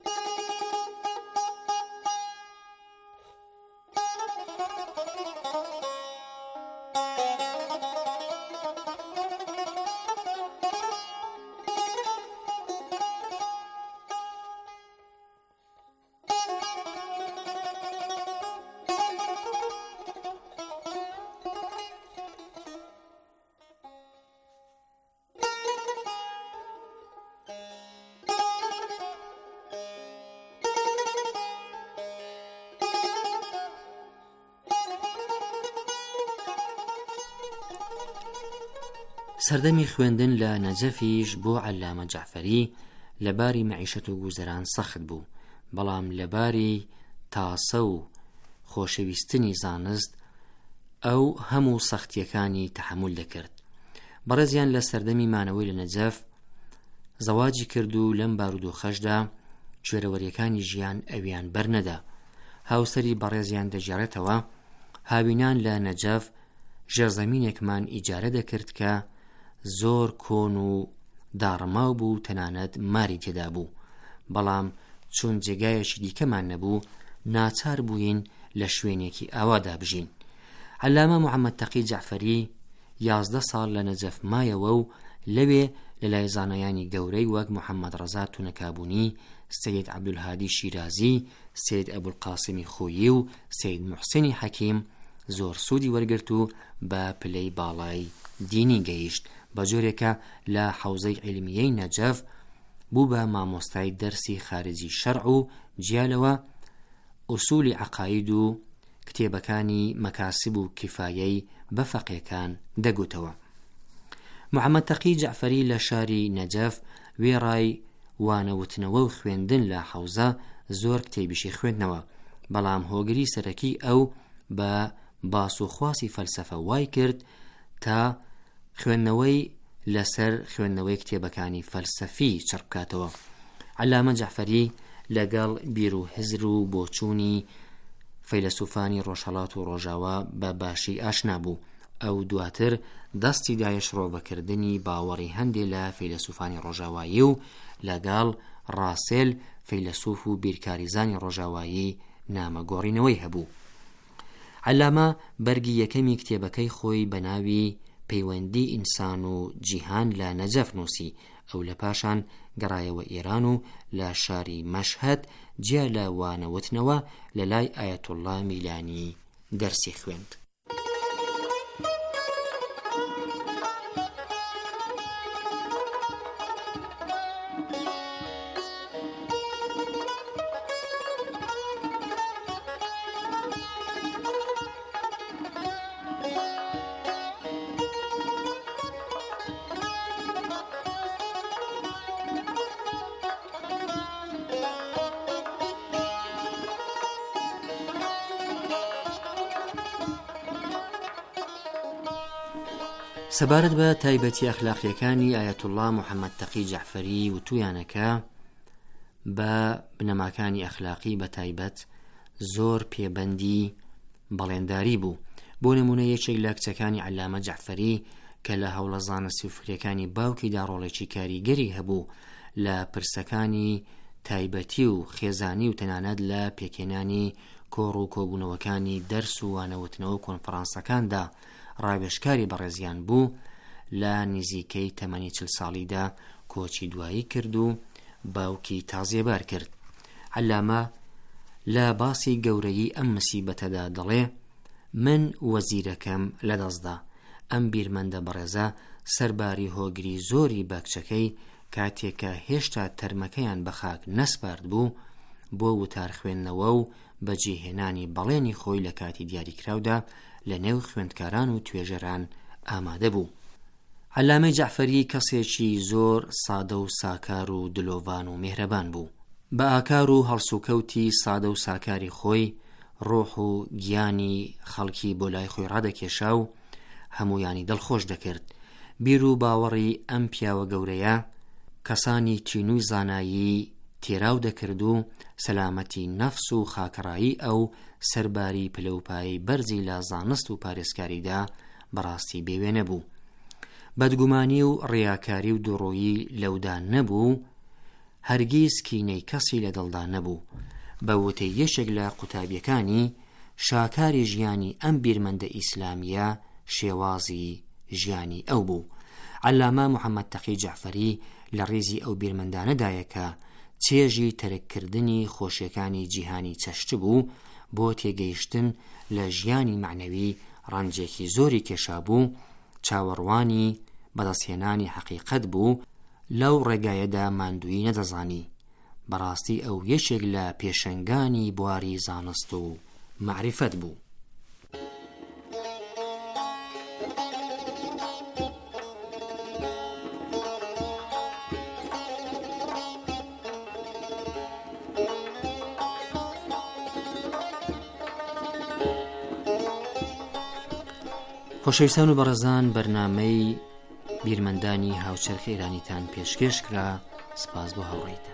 سەردەمی خوێندن لە نەجەفیش بۆ عەلامە جەعفەری لەباری مەعیشەت و گوزەران سەخت بوو، بەڵام لەباری تاسە و خۆشەویستنی زانست ئەو هەموو سەختیەکانی تەحەموول دەکرد. بەڕێزیان لە سەردەمی مانەوەی لە نەجەف زەواجی کرد و لەم بارودۆخەشدا کوێرەوەریەکانی ژیان ئەویان بەرنەدا. هاوسەری بەڕێزیان دەژێڕێتەوە هاوینان لە نەجەف ژێرزەمینێکمان ئیجارە دەکرد کە زۆر کۆن و داڕماو بوو، تەنانەت ماری تێدا بوو، بەڵام چون جێگایەکی دیکەمان نەبوو ناچار بووین لە شوێنێکی ئاوادا بژین. عەلامە محەممەد تەقی جەعفەری یازدە ساڵ لە نەجەف مایەوە و لەوێ لە لای زانایانی گەورەی وەک محەممەد ڕەزا تونەکابوونی، سەید عەبدولهادی شیرازی، سەید ئەبولقاسمی خۆیی و سەید موحسینی حەکیم زۆر سوودی وەرگرت و بە پلەی باڵای دینی گەیشت، بە جۆرێکە لە حەوزەی عیلمیەی نەجەف بوو بە مامۆستای دەرسی خارجی شەرع و جیالەوە ئوسولی عەقاید و کتێبەکانی مەکاسب و کیفایەی بە فەقێکان دەگوتەوە. محەممەد تەقی جەعفەری لە شاری نەجەف وێڕای وانەوتنەوە و خوێندن لە حەوزە زۆر کتێبیشی خوێندنەوە، بەڵام هۆگری سەرەکی ئەو بە باسوخواسی فەلسەفە وای کرد تا خوێندنەوەی لەسەر خوێندنەوەی کتێبەکانی فەلسەفی چڕبکاتەوە. عەلامە جەعفەری لەگەڵ بیر و هزر و بۆچوونی فەیلسوفانی ڕۆژهەڵات و ڕۆژاوا بە باشی ئاشنا بوو. ئەو دواتر دەستی دایە شڕۆڤەکردنی باوەڕی هەندێک لە فەیلسوفانی ڕۆژاوایی و لەگەڵ ڕاسێل فەیلسوف و بیرکاریزانی ڕۆژاوایی نامەگۆڕینەوەی هەبوو. عەلامە بەرگی یەکەمی کتێبەکەی خۆی بە ناوی پەیوەندی ئینسان و جیهان لە نەجەف نووسی. ئەو لە پاشان گەڕایەوە ئێران و لە شاری مەشهەد جیا لە وانەوتنەوە لە لای ئایەتوڵڵا میلانی دەرسی خوێند. سەبارەت بە تایبەتی ئەخلاقیەکانی ئایەتوڵڵا موحەممەد تەقی جەعفەری و تویانەکە بە بنەماکانی ئەخلاقی بە تایبەت زۆر پێبەندی بەڵێنداری بوو. بۆ نمونە یەکێک لە کچەکانی عەلامە جەعفەری کە لە هەوڵە زانستی و فکرەکانی باوکیدا ڕۆڵێکی کاریگەری هەبوو لە پرسەکانی تایبەتی و خێزانی و تەنانەت لە پێکێنانی کۆڕ و کۆبوونەوەکانی دەرس و وانەوتنەوە کۆنفرانسەکاندا ڕاوێژکاری بەڕێزیان بوو. لە نزیکەی تەمەنی چل ساڵیدا کۆچی دوایی کرد و باوکی تازیێبار کرد. عەلامە لە باسی گەورەی ئەم مسیبەتەدا دەڵێ من وەزیرەکەم لەدەستدا. ئەم بیرمەندە بەڕێزە سەرباری هۆگری زۆری بە کچەکەی کاتێکە هێشتا تەرمەکەیان بە خاک نەسپارد بوو بۆ وتار خوێندنەوە و بەجێهێنانی بەڵێنی خۆی لە کاتی دیاریکراودا لە نێو خوێندکاران و توێژەران ئامادە بوو. عەلامەی جەعفەری کەسێکی زۆر سادە و ساکار و دلۆڤان و میهرەبان بوو. بە ئاکار و هەڵسوکەوتی سادە و ساکاری خۆی ڕۆح و گیانی خەڵکی بۆ لای خۆی ڕادەکێشا و هەمویانی دڵخۆش دەکرد. بیر و باوەڕی ئەم پیاوە گەورەیە کەسانی تینووی زانایی تێراو دەکرد و سەلامەتی نەفس و خاکەڕایی ئەو سەرباری پلەپایی بەرزی لە زانست و پارێزکاریدا بەڕاستی بێوێنە بوو. بەدگومانی و ڕیاکاری و دوڕۆیی لەودا نەبوو، هەرگیز کینەی کەسی لە دڵدا نەبوو. بە وتەی یەکێک لە قوتابیەکانی شاکاری ژیانی ئەم بیرمەندە ئیسلامیە شێوازی ژیانی ئەو بوو. عەلامە موحەممەد تەقی جەعفەری لە ڕێزی ئەو بیرمەندانەدایە کە چێژی تەرککردنی خۆشیەکانی جیهانی چەشت بوو بۆ تێگەیشتن لە ژیانی معنەوی ڕەنجێکی زۆری کێشا بوو، چاوەڕوانی بەدەستهێنانی حەقیقەت بوو، لەو ڕێگایەدا ماندووی نەدەزانی. بەڕاستی ئەو یەکێک لە پێشەنگانی بواری زانست و معریفەت بوو. خۆشەویستان و بەڕێزان، بەرنامەی بیرمەندانی هاوچەرخ ئێرانیتان پێشکەش کرا. سپاس بۆ هاوڕێیتان.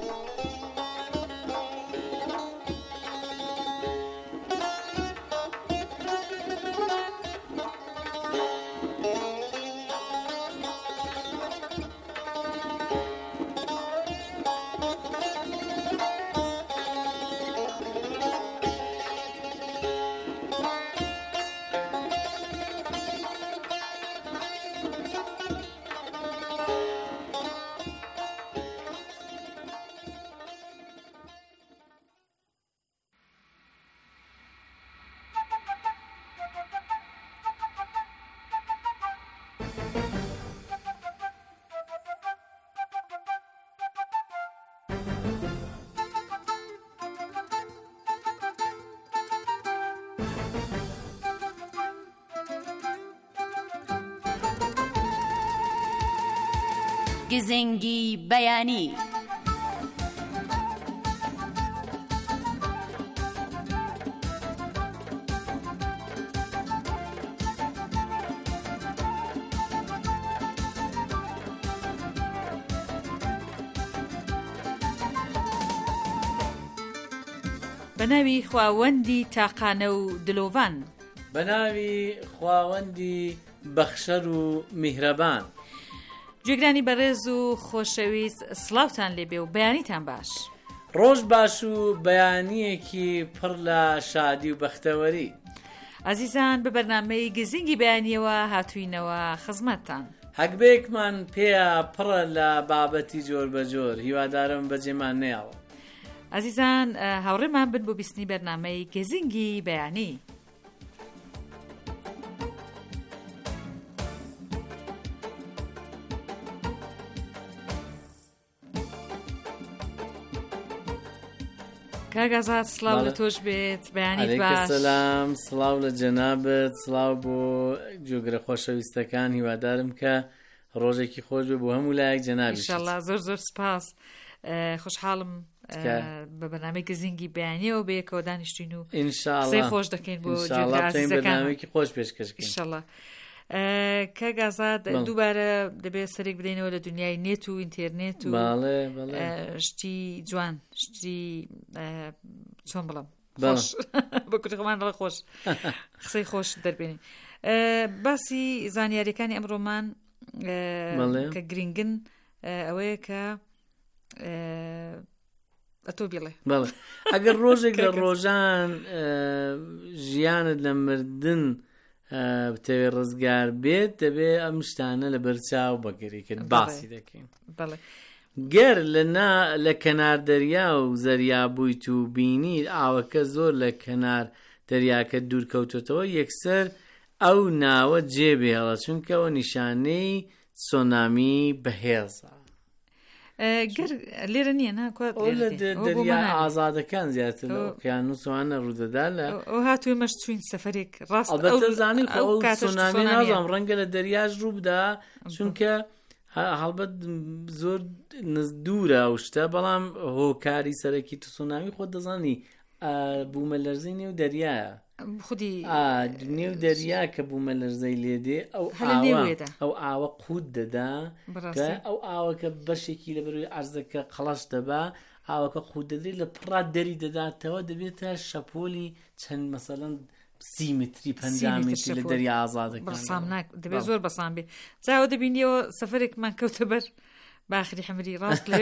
گزنگی بەیانی بەناوی خواوەندی تاقانە و دلۆڤان، بەناوی خواوەندی بەخشەر و میهرەبان. گوێگرانی بەڕێز و خۆشەویست، سڵاوتان لێبێ و بەیانیتان باش. ڕۆژ باش و بەیانیەکی پڕ لە شادی و بەختەوەری. عزیزان، بە بەرنامەی گزینگی بەیانیەوە هاتووینەوە خزمەتتان. هەکبێکمان پێیە پڕە لە بابەتی جۆر بە جۆر، هیوادارم بەجێمان نێڵە. عزیزان، هاوڕێمان بن بۆ بیستنی بەرنامەی گزینگی بەیانی. کاگازات، سلااو لە تۆش بێت، بەیانیت باش. سلام، سلااو لە جەنابەت، سلااو بۆ جۆگرە خۆشەویستەکان، هیوادارم کە ڕۆژێکی خۆش بێ بۆ هەموو لایەک جەنابی. ئینشاڵڵا زۆر زۆر سپاس. خۆشحاڵم بە بەرنامەی گزینگی بەیانیەوە بەیەکەوە دانیشتین و قسەی خۆش دەکەین بۆ بەرنامەیەکی خۆش پێشکەشکەین ئینشاڵڵا. کاگازات، دووبارە دەبێت سەرێک بدەینەوە لە دنیای نێت و ئینتێرنێت و شتی جوان، شتی چۆن بڵم بە کوتەکەمان دەڵێ خۆش، قسەی خۆش دەربێنین. باسی زانیاریەکانی ئەمڕۆمان کە گرنگن ئەوەیە کە ئەتۆ بڵێ. بەڵێ، ئەگەر ڕۆژێک لە ڕۆژان ژیانت لە مردن بتەوێ ڕزگار بێت، دەبێ ئەم شتانە لە بەرچاو بەگەری کرد، باسی دەکەین. گەر لە کەنار دەریا و زەریا بوویت و بینیت ئاوەکە زۆر لە کەنار دەریاکە دوورکەوتێتەوە، یەکسەر ئەو ناوە جێبێڵە، چونکەوە نیشانەی سۆنامی بەهێزە. گەر لێرە نییە لە دەریا ئازادەکان زیاتر ئۆقیانوسوانە ڕوودەدا لە ئەو هاتووی مەش چوین سەفەرێک ڕاست. ئەلبەتە زانین سۆنامی نازام ڕەنگە لە دەریاش ڕوو بدا، چونکە هەڵبەت زۆر دوورە ئەو شتە، بەڵام هۆکاری سەرەکی تو سۆنامی خۆت دەزانی بوومە لەرزەی نێو دەریایە، خودی نێو دەریا کە بوومە لەرزەی لێدێ، ئەو ئەو ئاوە قووت دەدا کە ئەو ئاوەکە بەشێکی لە بەروی عەرزەکە قەڵەش دەبا، ئاوەکە قووت دەدرێت لە پڕا دەری دەداتەوە، دەبێتە شەپۆلی چەند مەسەڵەن سی متری پەنجا متری لە دەریا ئازادەکان. دەبێت زۆر بەسام بێت. جاوە دەبینیەوە سەفەرێکمان کەوتە بەر باخری حمری ڕاست لێ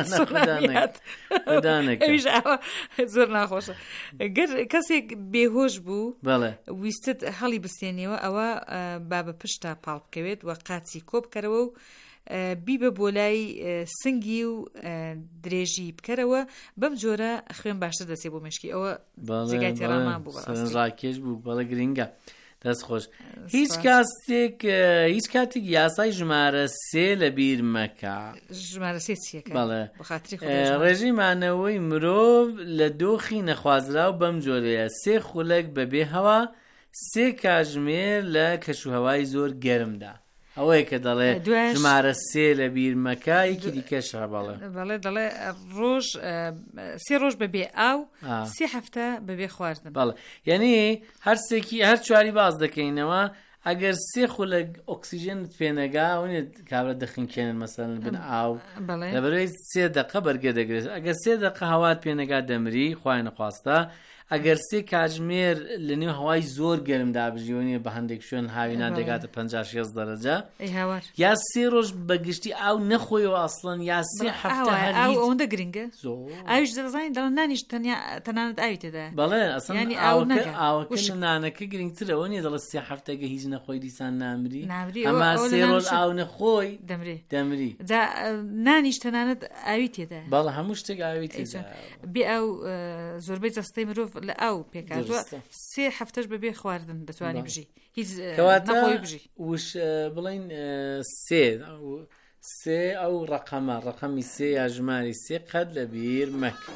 ئەویش ئەوە زۆر ناخۆشە. گەر کەسێک بێهۆش بوو ویستت هەڵی بستێنیەوە، ئەوە با بە پشتا پاڵ بکەوێت و قاچی کۆ بکەرەوە و بیبە بۆ لای سنگی و درێژی بکەرەوە، بەم جۆرە خوێن باشتر دەسێ بۆ مشکی. ئەوە جێگای تێڕامان بوو، ڕاکێش بوو. بەڵە گرنگە، دەست خۆش. هیچ کاتێک هیچ کاتێک یاسای ژمارە سێ لە بیر مەکە. ژمارە سێ چیەکە؟ بەڵێ، ڕێژیمانەوەی مرۆڤ لە دۆخی نەخوازراو بەم جۆرەیە: سێ خولەک بەبێ هەوا، سێ کاتژمێر لە کەشوهەوای زۆر گەرمدا. ئەوەیە کە دەڵێ ژمارە سێ لە بیر مەکە. یەکی دیکەشە بەڵێ بەڵێ دەڵێ ڕۆژ سێ ڕۆژ بەبێ ئاو، سێ هەفتە بەبێ خواردن. بەڵێ، یعنی هەرسێکی هەر چواری باز دەکەینەوە. ئەگەر سێ خولەک ئۆکسیژنت پێنەگا ونێت کابرا دەخینکێنن مەسەڵەن بن ئاو، لەبەرەوەی سێ دەقە بەرگە دەگرێت. ئەگەر سێ دەقە هەوات پێنەگا دەمری، خوای نەخواستە. ئەگەر سێ کاتژمێر لە نێو هەوای زۆر گەرمدا بژیوەنی بە هەندێک شوێن هاوینان دەگاتە پەنجا شێست دەرەجە، یا سێ ڕۆژ بەگشتی ئاو نەخۆیەوە ئەسڵەن، یا سێ هەفتە ئەوەندە گرنگە. ئاویش دەزانین دەڵێن نانیش تەنانەت ئاوی تێدا. بەڵێ، ئەسڵ ئاوەکە نانەکە گرنگترەوە نیە. دەڵێت سێ هەفتەگە هیچ نەخۆی دیسان نامری، ئەما سێ ڕۆژ ئاو نەخۆی دەمری. نانیش تەنانەت ئاوی تێدا. بەڵێ، هەموو شتێک ئاوی تێدا. بێ ئەو زۆربەی جەستەی مرۆڤ لە ئەو پێکاتوە سێ هەفتەش بەبێ خواردن دەتوانانی بژی، هیچ نەخۆی بژی. وش بڵین سێ سێ ئەو ڕقەمە ڕقەمی سێ یا ژماری سێ قەت لە بیر مەکە.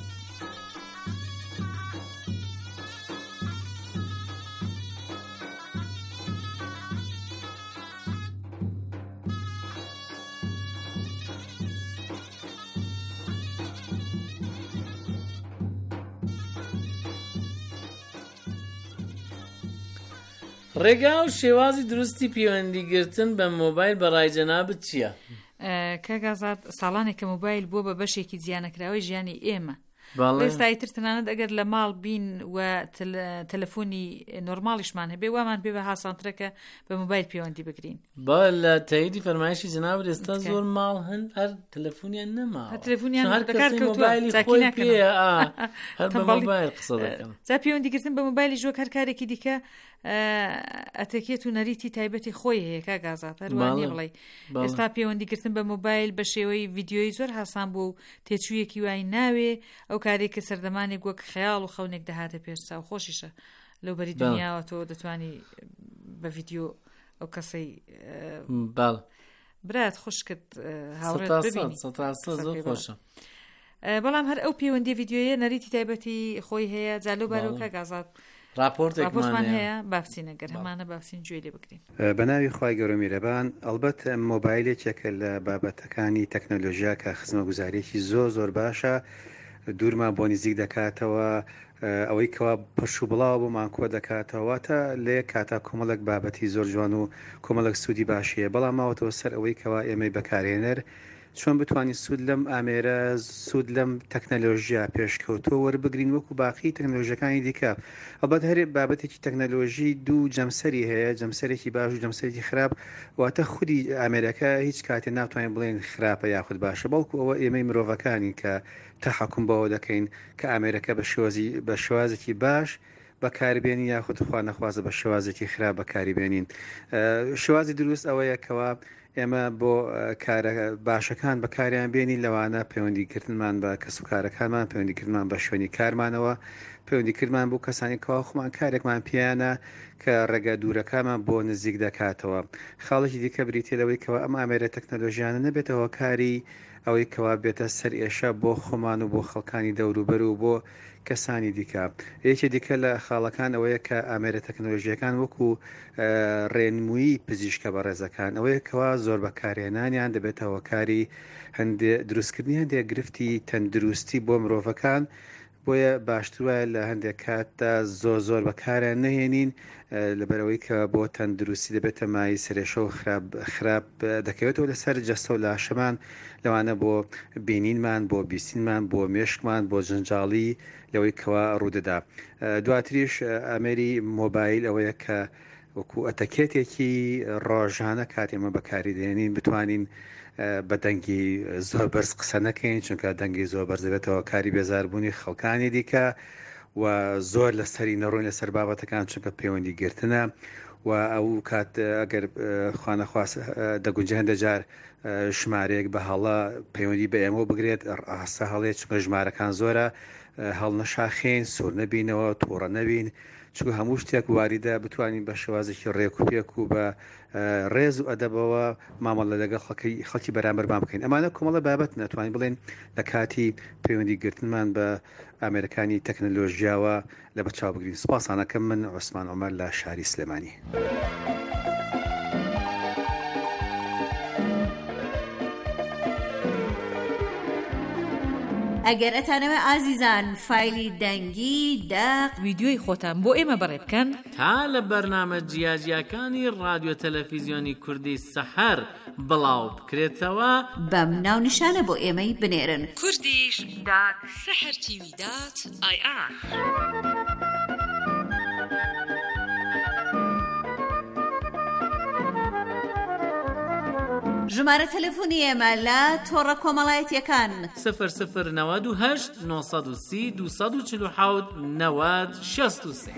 ڕێگا و شێوازی دروستی پەیوەندیگرتن بە مۆبایل بەڕای جەنابەت چییە؟ کاگازات، ساڵانێک کە مۆبایل بووە بە بەشێکی زیانەکراوەی ژیانی ئێمە، ئێستایی تر تەنانەت ئەگەر لە ماڵ بین و تەلەفۆنی نۆرماڵیشمان هەبێ وامان پێ بە هاسانترەکە بە موبایل پەیوەندی بگرین. با لە تاییدی فەرمایشی جەناب ئێستا زۆر ماڵ هەن هەر تەلەفۆنیان نەما تەلەفۆنیان هەر کەسی مۆبایلی خۆی پێیە هەر بە مۆبایل قسە دەکەن. جا پەیوەندیگرتن بە مۆبایلی ژوەک هەر کارێکی دیکە ئەتەکێت و نەریتی تایبەتی خۆی هەیە کاگازات هەروانی بڵێ ئێستا پەیوەندیگرتن بە مۆبایل بە شێوەی ڤیدیۆی زۆر هاسان بوو و تێچوویەکی وای ناوێ ئەو کارێککە سەردەمانێک وەک خەیاڵ و خەونێک دەهاتە پێشسا و خۆشیشە لەو بەری دنیاوە تۆ دەتوانی بە ڤیدیۆ ئەو کەسەی برات خوش کرد هاوڕێت ببینی خۆشە. بەڵام هەر ئەو پەیوەندی ڤیدیۆیە نەریتی تایبەتی خۆی هەیە جالو بەرەو کاگازات راپۆرتێکمان هەیە بابچینە گەر هەمانە بابچین گوێ لێ بگرین. بە ناوی خوای گەورە میرەبان ئەلبەت مۆبایلێکێکە لە بابەتەکانی تەکنۆلۆژیا کە خزمەتگوزاریەکی زۆر زۆر باشە دوورمان بۆ نزیک دەکاتەوە ئەوەی کەوا پەش و بڵاو بۆمان کۆ دەکاتەوەواتە لێ کاتا کۆمەڵک بابەتی زۆر جوان و کۆمەڵک سوودی باشیە بەڵام ماوەتەوە سەر ئەوەی کەوا ئێمەی بەکارێنەر چۆن بتوانین سوود لەم ئامێرە سوود لەم تەکنەلۆژیا پێشکەوتۆ وەربگرین وەکو باقی تەکنەلۆژیەکانی دیکە. ئەلبەت هەر بابەتێکی تەکنەلۆژی دوو جەمسەری هەیە جەمسەرێکی باش و جەمسەرێکی خراپ واتە خودی ئامێرەکە هیچ کاتێ ناتوانین بڵێن خراپە یاخود باشە بەڵکو ئەوە ئێمەی مرۆڤەکانی کە تەحەکوم بەوە دەکەین کە ئامێرەکە بە شێوازێکی باش بەکاربێنی یاخود خوا نەخوازە بە شێوازێکی خراپ بەکاریبێنین. شێوازی دروست ئەوەیە کەوا ئێمە بۆ کارە باشەکان بەکاریان بێنی لەوانە پەیوەندیکردنمان بە کەس و کارەکانمان پەیوەندیکردمان بە شوێنی کارمانەوە پەیوەندیکردمان بۆ کەسانی کەوا خۆمان کارێکمان پیانە کە ڕێگە دوورەکانمان بۆ نزیک دەکاتەوە. خاڵێکی دیکە بریتێ لەوەی کەوا ئەم ئامێرە تەکنەلۆژیانە نەبێتەوە کاری ئەوەی کەوا بێتە سەر ئێشە بۆ خۆمان و بۆ خەڵکانی دەوروبەر و بۆ کەسانی دیکە. یەکێ دیکە لە خاڵەکان ئەوەیە کە ئامێرە تەکنۆلۆژیەکان وەکو ڕێنمویی پزیشکە بە ڕێزەکان ئەوەیە کەوا زۆر بەکارهێنانیان دەبێتەوە کاری هەندێک دروستکردنی هەندێک گرفتی تەندروستی بۆ مرۆڤەکان بۆیە باشترە لە هەندێک کاتدا زۆر زۆر بەکاریان نەهێنین لەبەرەوەی کە بۆ تەندروستی دەبێتە مای سرێشە و خراپ دەکەوێتەوە لەسەر جەستە و لاشەمان لەوانە بۆ بینینمان بۆ بیستینمان بۆ مێشکمان بۆ جنجاڵی لەوەی کەوا ڕوودەدا. دواتریش ئەمەری مۆبایل ئەوەیە کە وەکو ئەتەکێتێکی ڕۆژانە کاتێمە بەکاری دێنین بتوانین بە دەنگی زۆر بەرز قسە نەکەین چونکە دەنگی زۆر بەرزەبێتەوە کاری بێزاربوونی خەڵکانی دیکە و زۆر لەسەری نەڕۆین لەسەر بابەتەکان چونکە پەیوەندی گرتنە و ئەو کات ئەگەر خوانەخواست دەگونجە هەندە جار ژمارەیەک بە هەڵە پەیوەندی بە ئێمە بگرێت ڕاستە هەڵەیە چونکە ژمارەکان زۆرە هەڵ نەشاخێن سوور نەبینەوە تووڕە نەبین چونکە هەموو شتێک واریدە بتوانین بە شێوازێکی ڕێکوپێک و بە ڕێز و ئەدەبەوە مامەڵە لەگەڵ خەڵکی بەرامبەرمان بکەین. ئەمانە کۆمەڵە بابەت ناتوانین بڵێن لە کاتی پەیوەندیگرتنمان بە ئامێرەکانی تەکنەلۆژیاوە لە بەرچاو بگرین. سوپاسانەکەم من عوسمان عومەر لە شاری سلێمانی. ئەگەر ئەتانەوە ئازیزان فایلی دەنگی داق ویدیۆی خۆتان بۆ ئێمە بەڕێ بکەن تا لە بەرنامە جیاجیەکانی رادیۆ تەلەڤیزیۆنی کوردی سەحەر بڵاو بکرێتەوە بەم ناونیشانە بۆ ئێمەی بنێرن کوردیش دات سەحەر تیوی دات ئای ئار. ژمارە تەلەفۆنی ئێمە لە تۆڕە کۆمەڵایەتیەکان سفر سفر نەوەد و هەشت نۆ سەد و سی دوو سەد و چل و حەوت نەوەد شەست و سێ.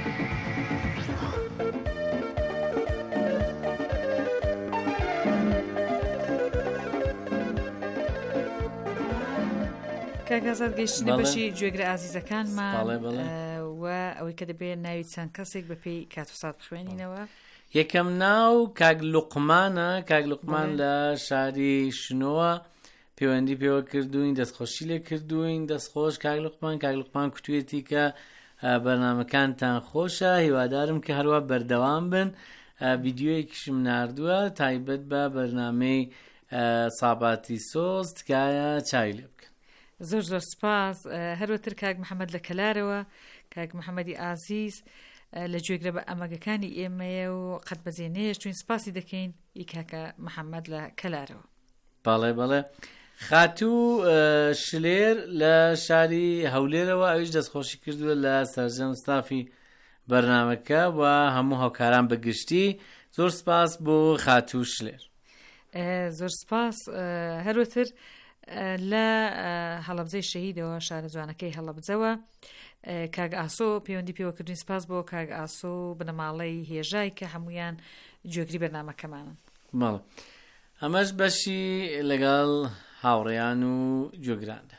کاگازات گەیشتنە بەشی گوێگرە ئازیزەکانمان و ئەوەی کە دەبێت ناوی چەند کەسێک بەپێی کات و سات بخوێنینەوە. یەکەم ناو کاک لوقمانە. کاک لوقمان لە شاری شنۆوە پەیوەندی پێوە کردوین دەستخۆشی لێ کردوین دەستخۆش کاک لوقمان. کاک لوقمان کوتوێتی کە بەرنامەکانتان خۆشە هیوادارم کە هەروە بەردەوام بن. ڤیدیۆیەکیشم ناردووە تایبەت بە بەرنامەی ساباتی سۆز تکایە چاوی لێ بکەن. زۆر زۆر سپاس. هەروەتر کاک محەممەد لە کەلارەوە کاک محەممەدی ئازیز لە گوێگرە بە ئەمەگەکانی ئێمەیە و قەت بەزێنەیەش توین سپاسی دەکەین ئی کاکە محەممەد لە کەلارەوە. باڵێ بەڵێ خاتوو شلێر لە شاری هەولێرەوە ئەویش دەستخۆشی کردووە لە سەرجەم ستافی بەرنامەکە و هەموو هاوکاران بەگشتی. زۆر سپاس بۆ خاتوو شلێر. زۆر سپاس. هەروەتر لە هەڵەبجەی شەهیدەوە شارە جوانەکەی هەڵەبجەوە کاگ ئاسۆ پەیوەندی پێوەکردنی سپاس بۆ کاگ ئاسۆ و بنەماڵەی هێژای کە هەمویان گوێگری بەرنامەکەمانن. ماڵ ئەمەش بەشی لەگەڵ هاوڕێیان و گوێگراندا.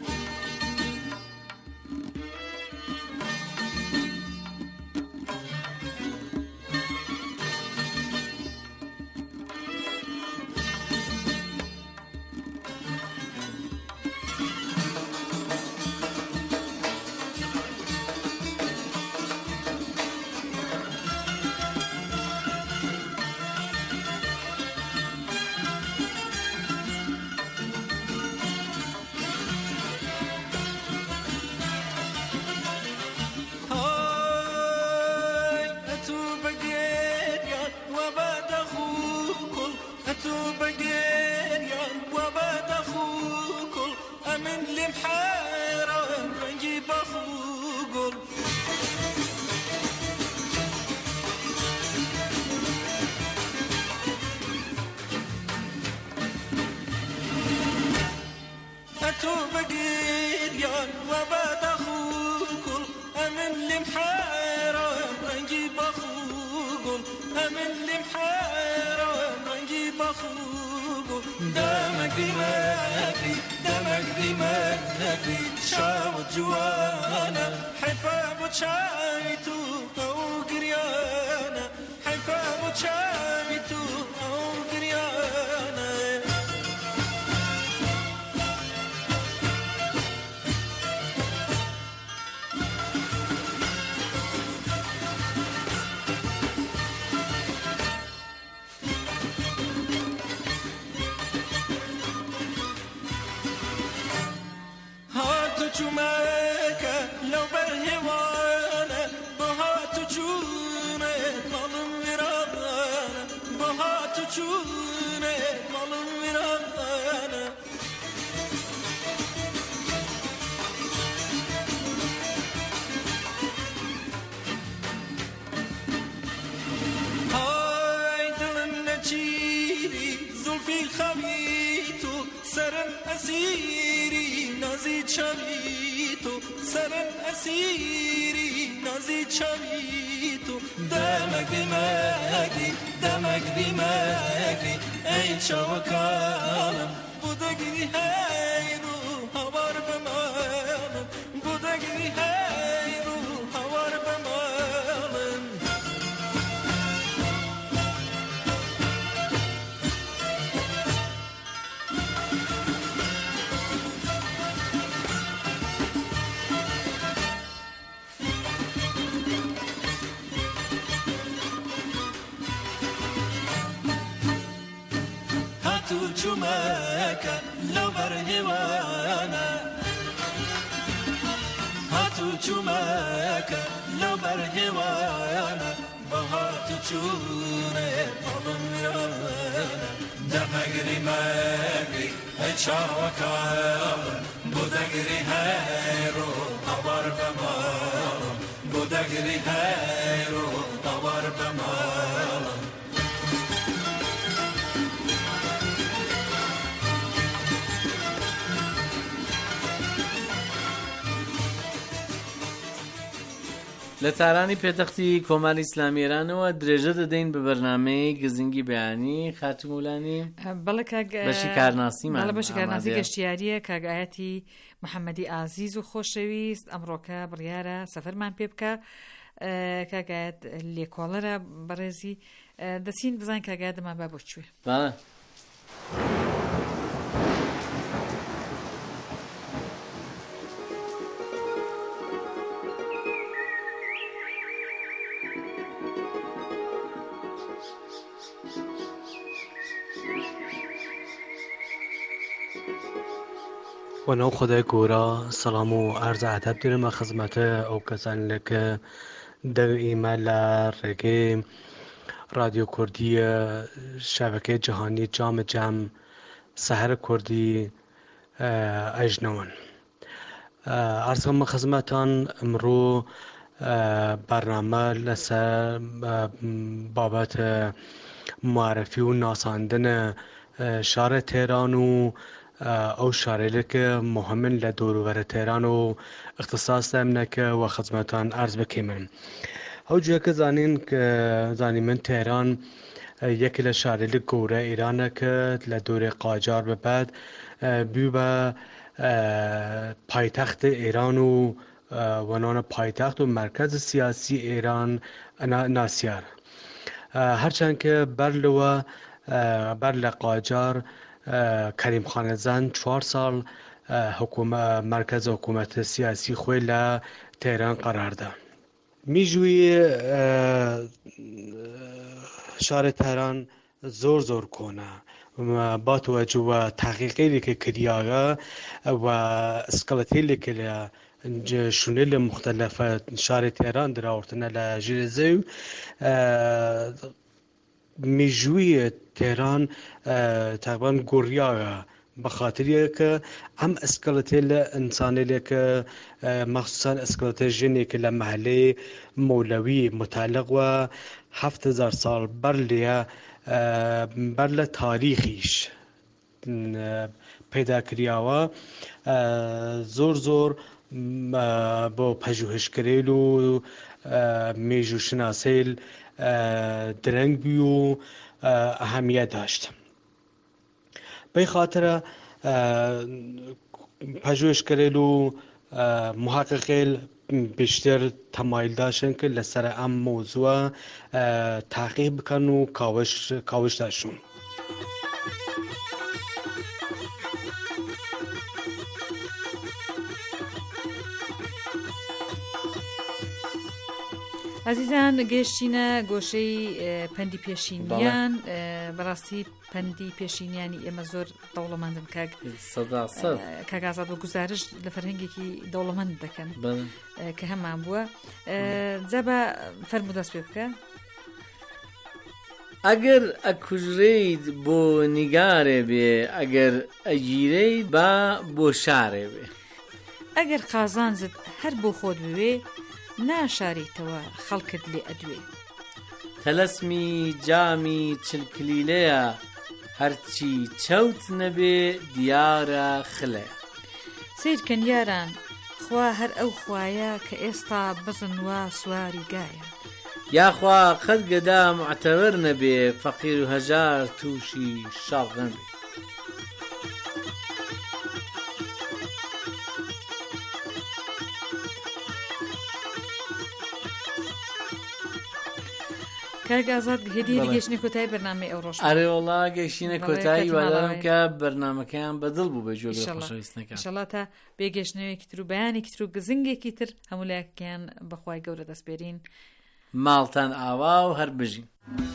چومەکە لەو بەرهێوانە هاتوو چومەکە لەو بەرهێوانە بە هاتوو چوونێ هەڵم وێرانە دەمەگری مەگری ئەی چاوەکانم بۆ دەگری هەیڕۆ هەوار بە ماڵم بۆ دەگری هەیڕۆ هەوار بە ماڵم لە تارانی پێتەختی کۆماری ئیسلامی ئێرانەوە درێژە دەدەین بە بەرنامەی گزنگی بەیانی خاتمولانی بەشی کارناسیمان بەشی کارناسی گەشتیاریە کاگایەتی محەممەدی ئازیز و خۆشەویست ئەمڕۆکە بڕیارە سەفەرمان پێ بکە کاگایەت لێکۆڵەرە بەڕێزی دەچین بزانین کاگایەت دەمان با بۆ کوێ. و ناو خدای گورا سلام و عرض ادب دارم خدمت او کسانی که در ایمیل رگه رادیو کردی شبکه جهانی جام جم سحر کردی ئەژنەوەن. ئارزەکەم بە خزمەتان ئەمڕۆ بەرنامە لەسەر بابەت معرفی و ناساندن شارە تێران و ئەو شارێکە مهمن لە دەوروبەرە تێران و اختصاص دەمنەکە و خزمەتان ئارز بکەمن. ئەو جوێکە زانین کە زانی من تێران یەکێک لە شارێک گەورە ئێرانەکە لە دۆرێ قاجار بەبەد بوو بە پایتەختە ئێران و وەنانە پایتەخت و مرکز سیاسی ئێران ناسیار. هەرچەند کە بەر لەوە بەر لە قاجار کەریم خانەزان چوار ساڵ مرکز حکوومەتە سیاسی خۆی لە تێران قەراردا. میژووی شارە تێران زۆر زۆر کۆنا با توجه و تحقیقی که کریاگا و اسکلتی که شونل مختلف شار تهران در آوردن لجرزه میجوی تهران تقریبا گوریاگا بخاطریه که هم اسکلتی انسانی که مخصوصا اسکلتی جنی که لمحله مولوی متعلق و هفت هزار سال برلیه بر لە تاریخیش پیدا کراوە زۆر زۆر بۆ پژوهشکردن و مێژووشناسی درەنگ بوو و ئەهەمیەت داشت. بەی خاطرە پژوهشکردن و محققین بیشتر تمایل داشتن که لسر ام موضوع تحقیق بکن و کاوش کاوش داشتن. عزیزان گەشتینە گۆشەی پەندی پێشینیان بەڕاستی پەندی پێشینیانی ئێمە زۆر دەوڵەمەندن کاگازات بە گزارش لە فەرهەنگێکی دەوڵەمەند دەکەن کە هەمان بووە. جا بە فەرموو دەست پێ بکە. ئەگەر ئەکوژرەیت بۆ نیگارێ بێ ئەگەر ئەگیرەیت با بۆ شارێ بێ ئەگەر قازانزت هەر بۆ خۆت بوێ ناشاریتەوە خەڵکت لێ ئەدوێ. تەلەسمی جامی چلکلیلەیە هەرچی چەوت نەبێ دیارە خلەیە. سیرکەن یاران خوا هەر ئەو خوایە کە ئێستا بزن وا سواری گایە. یاخوا قەت گەدا معتەبەر نەبێ فەقیر و هەژار تووشی شاڵ نەبێ. کارگازات هدیه گەشتنە کۆتایی بەرنامەی ئەو ڕۆژ. ئەرێ وەڵا گەشتینە کۆتایی وەدەم کە بەرنامەکەیان بەدڵ بوو بە جۆ خۆشەویستەکان. ئینشەڵڵا تا بێگەشتنەوەیەکی تر و بەیانێکی تر و گزنگێکی تر هەموو لایەکیان بەخوای گەورە دەستپێرین. ماڵتان ئاوا و هەر بژین.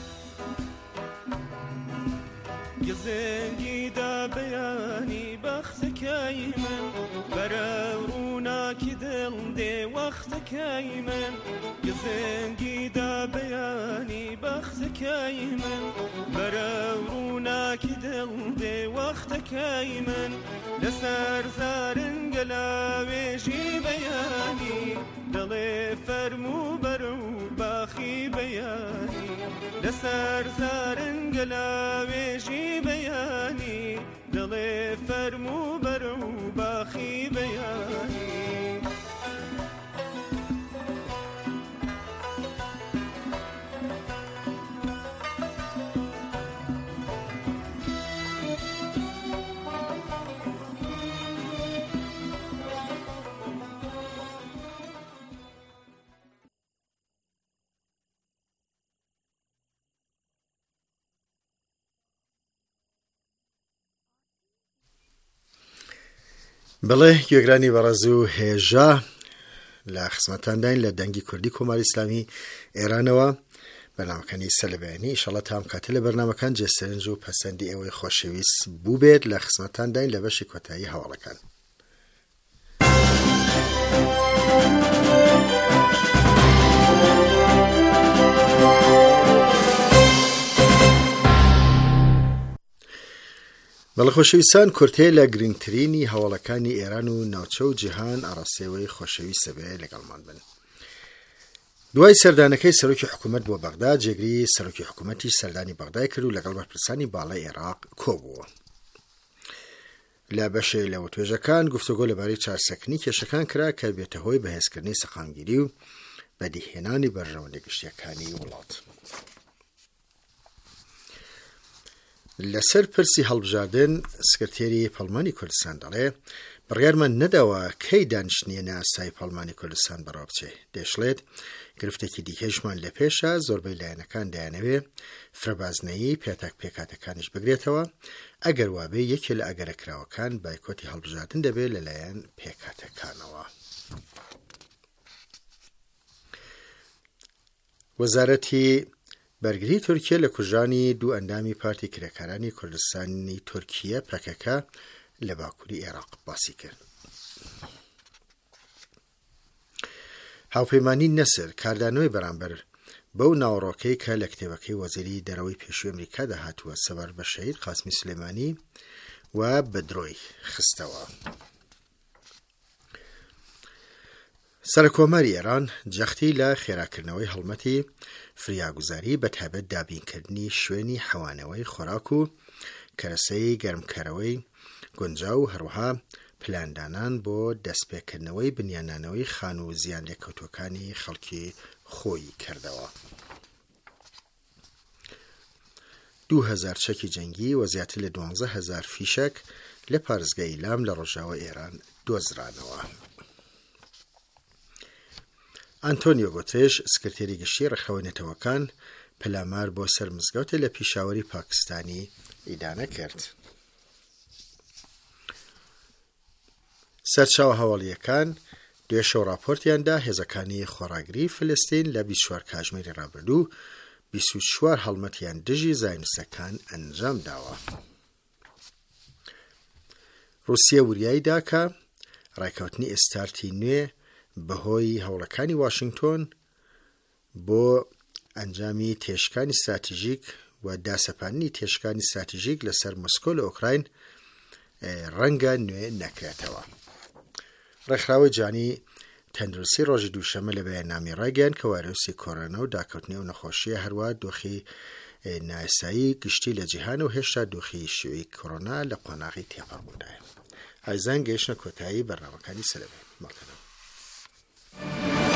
گزنگی دا بەیانی بەختەکەی من بەرە ڕووناکی دڵ دێ وەختەکەی من گزنگی دا بەیانی بەختەکەی من بەرە ڕووناکی دڵ دێ وەختەکەی من لەسەر زارنگە لاوێژی بەیانی دڵێ فەرموو بەرە و باخی بەیانی لەسەر زارنگە لاوێژی بەیانی دڵێ فەرموو بەرە و باخی بەیانی. بڵێ گوێگرانی بەڕێز و هێژە لە خزمەتانداین لە دەنگی کوردی کۆماری ئیسلامی ئێرانەوە بەرنامەکانی سەلبیانی ئینشەڵڵا تام کاتە لە بەرنامەکان جێسەرنج و پەسەندی ئێوەی خۆشەویست بوو بێت لە خزمەتانداین لە بەشی کۆتایی هەواڵەکان. بەڵەخۆشەویستان کورتێ لە گرنگترینی هەواڵەکانی ئێران و ناوچە و جیهان ئاڕاستەوەی خۆشەویستە بێ لەگەڵمان بن. دوای سەردانەکەی سەرۆکی حکوومەت بۆ بەغداد جێگری سەرۆکی حکوومەتی سەردانی بەغدای کرد و لەگەڵ بەرپرسانی باڵای عێراق کۆبووە. لە بەشێ لە وتوێژەکان گفتوگۆ لەبارەی چارسەکنی کێشەکان کرا کە بێتە هۆی بەهێزکردنی سەقامگیری و بەدیهێنانی بەرژەوەندە گشتیەکانی وڵات. لەسەر پرسی هەڵبژاردن سکرتێری پەرلەمانی کوردستان دەڵێ بڕیارمان نەداوە کەی دانیشتنیە ئاسایی پەرلەمانی کوردستان بەڕاو بچێ. دەیشڵێت گرفتێکی دیکەشمان لە پێشە زۆربەی لایەنەکان دەیانەوێ فرەبازنەیی پێتاک پێکاتەکانیش بگرێتەوە ئەگەر وابێ یەکێ لە ئەگەرەکراوەکان بایکۆتی هەڵبژاردن دەبێت لەلایەن پێکاتەکانەوە. وەزارەتی بەرگری تورکیە لە کوژانی دوو ئەندامی پارتی کرێکارانی کوردستانی تورکیە پەکەکە لە باکووری عێراق باسی کرد. هاوپەیمانی نەسر کاردانەوەی بەرامبەر بەو ناوەڕۆکەی کە لە کتێبەکەی وەزیری دەرەوەی پێشووی ئەمریکا داهاتووە سەبار بە شەهید قاسمی سلێمانی و بەدرۆی خستەوە. سەرکۆماری ئێران جەختی لە خێراکردنەوەی هەڵمەتی فریاگوزاری بە تایبەت دابینکردنی شوێنی حەوانەوەی خۆراک و کەرەسەی گەرمکەرەوەی گونجاو و هەروەها پلاندانان بۆ دەستپێکردنەوەی بنیانانەوەی خان و زیان لێکەوتوەکانی خەڵکی خۆی کردەوە. دوو هەزار چەکی جەنگی و زیاتر لە دوانزە هەزار فیشک لە پارێزگای ئیلام لە ڕۆژاوە ئێران دۆزرانەوە. ئەنتۆنیۆ گۆتێش سکرتێری گشتی ڕێکخراوەنەتەوەکان پەلامار بۆ سەر مزگەوتە لە پیشاوەری پاکستانی ئیدانە کرد. سەرچاوە هەواڵیەکان دوێ شەو راپۆرتیاندا هێزەکانی خۆراگری فلستین لە بیست و چوار کاتژمێری ڕابردوو بیست و چوار هەڵمەتیان دژی زاینوسەکان ئەنجام داوە. رووسیا وریایی دا کە ڕێکەوتنی ئێستارتی نوێ بەهۆی هەوڵەکانی واشنگتۆن بۆ ئەنجامی تێشکانی استراتیژیک و داسەپانی تێشکانی استراتیژیک لەسەر مۆسکۆ لە ئۆکراین ڕەنگە نوێ نەکرێتەوە. ڕێکخراوەی جانی تەندروستی ڕۆژی دووشەمە لە بەیاننامەی ڕاگەیاند کە وایرۆسی کۆڕۆنا و داکەوتنی ئەو نەخۆشیە هەروە دۆخی نایاسایی گشتی لە جیهان و هێشتا دۆخی شێوەی کۆڕۆنا لە قۆناغی تێپەڕبوودایە. ئایزان گەیشتە کۆتایی بەرنامەکانی سەرەوەی. ماڵتەنەوە.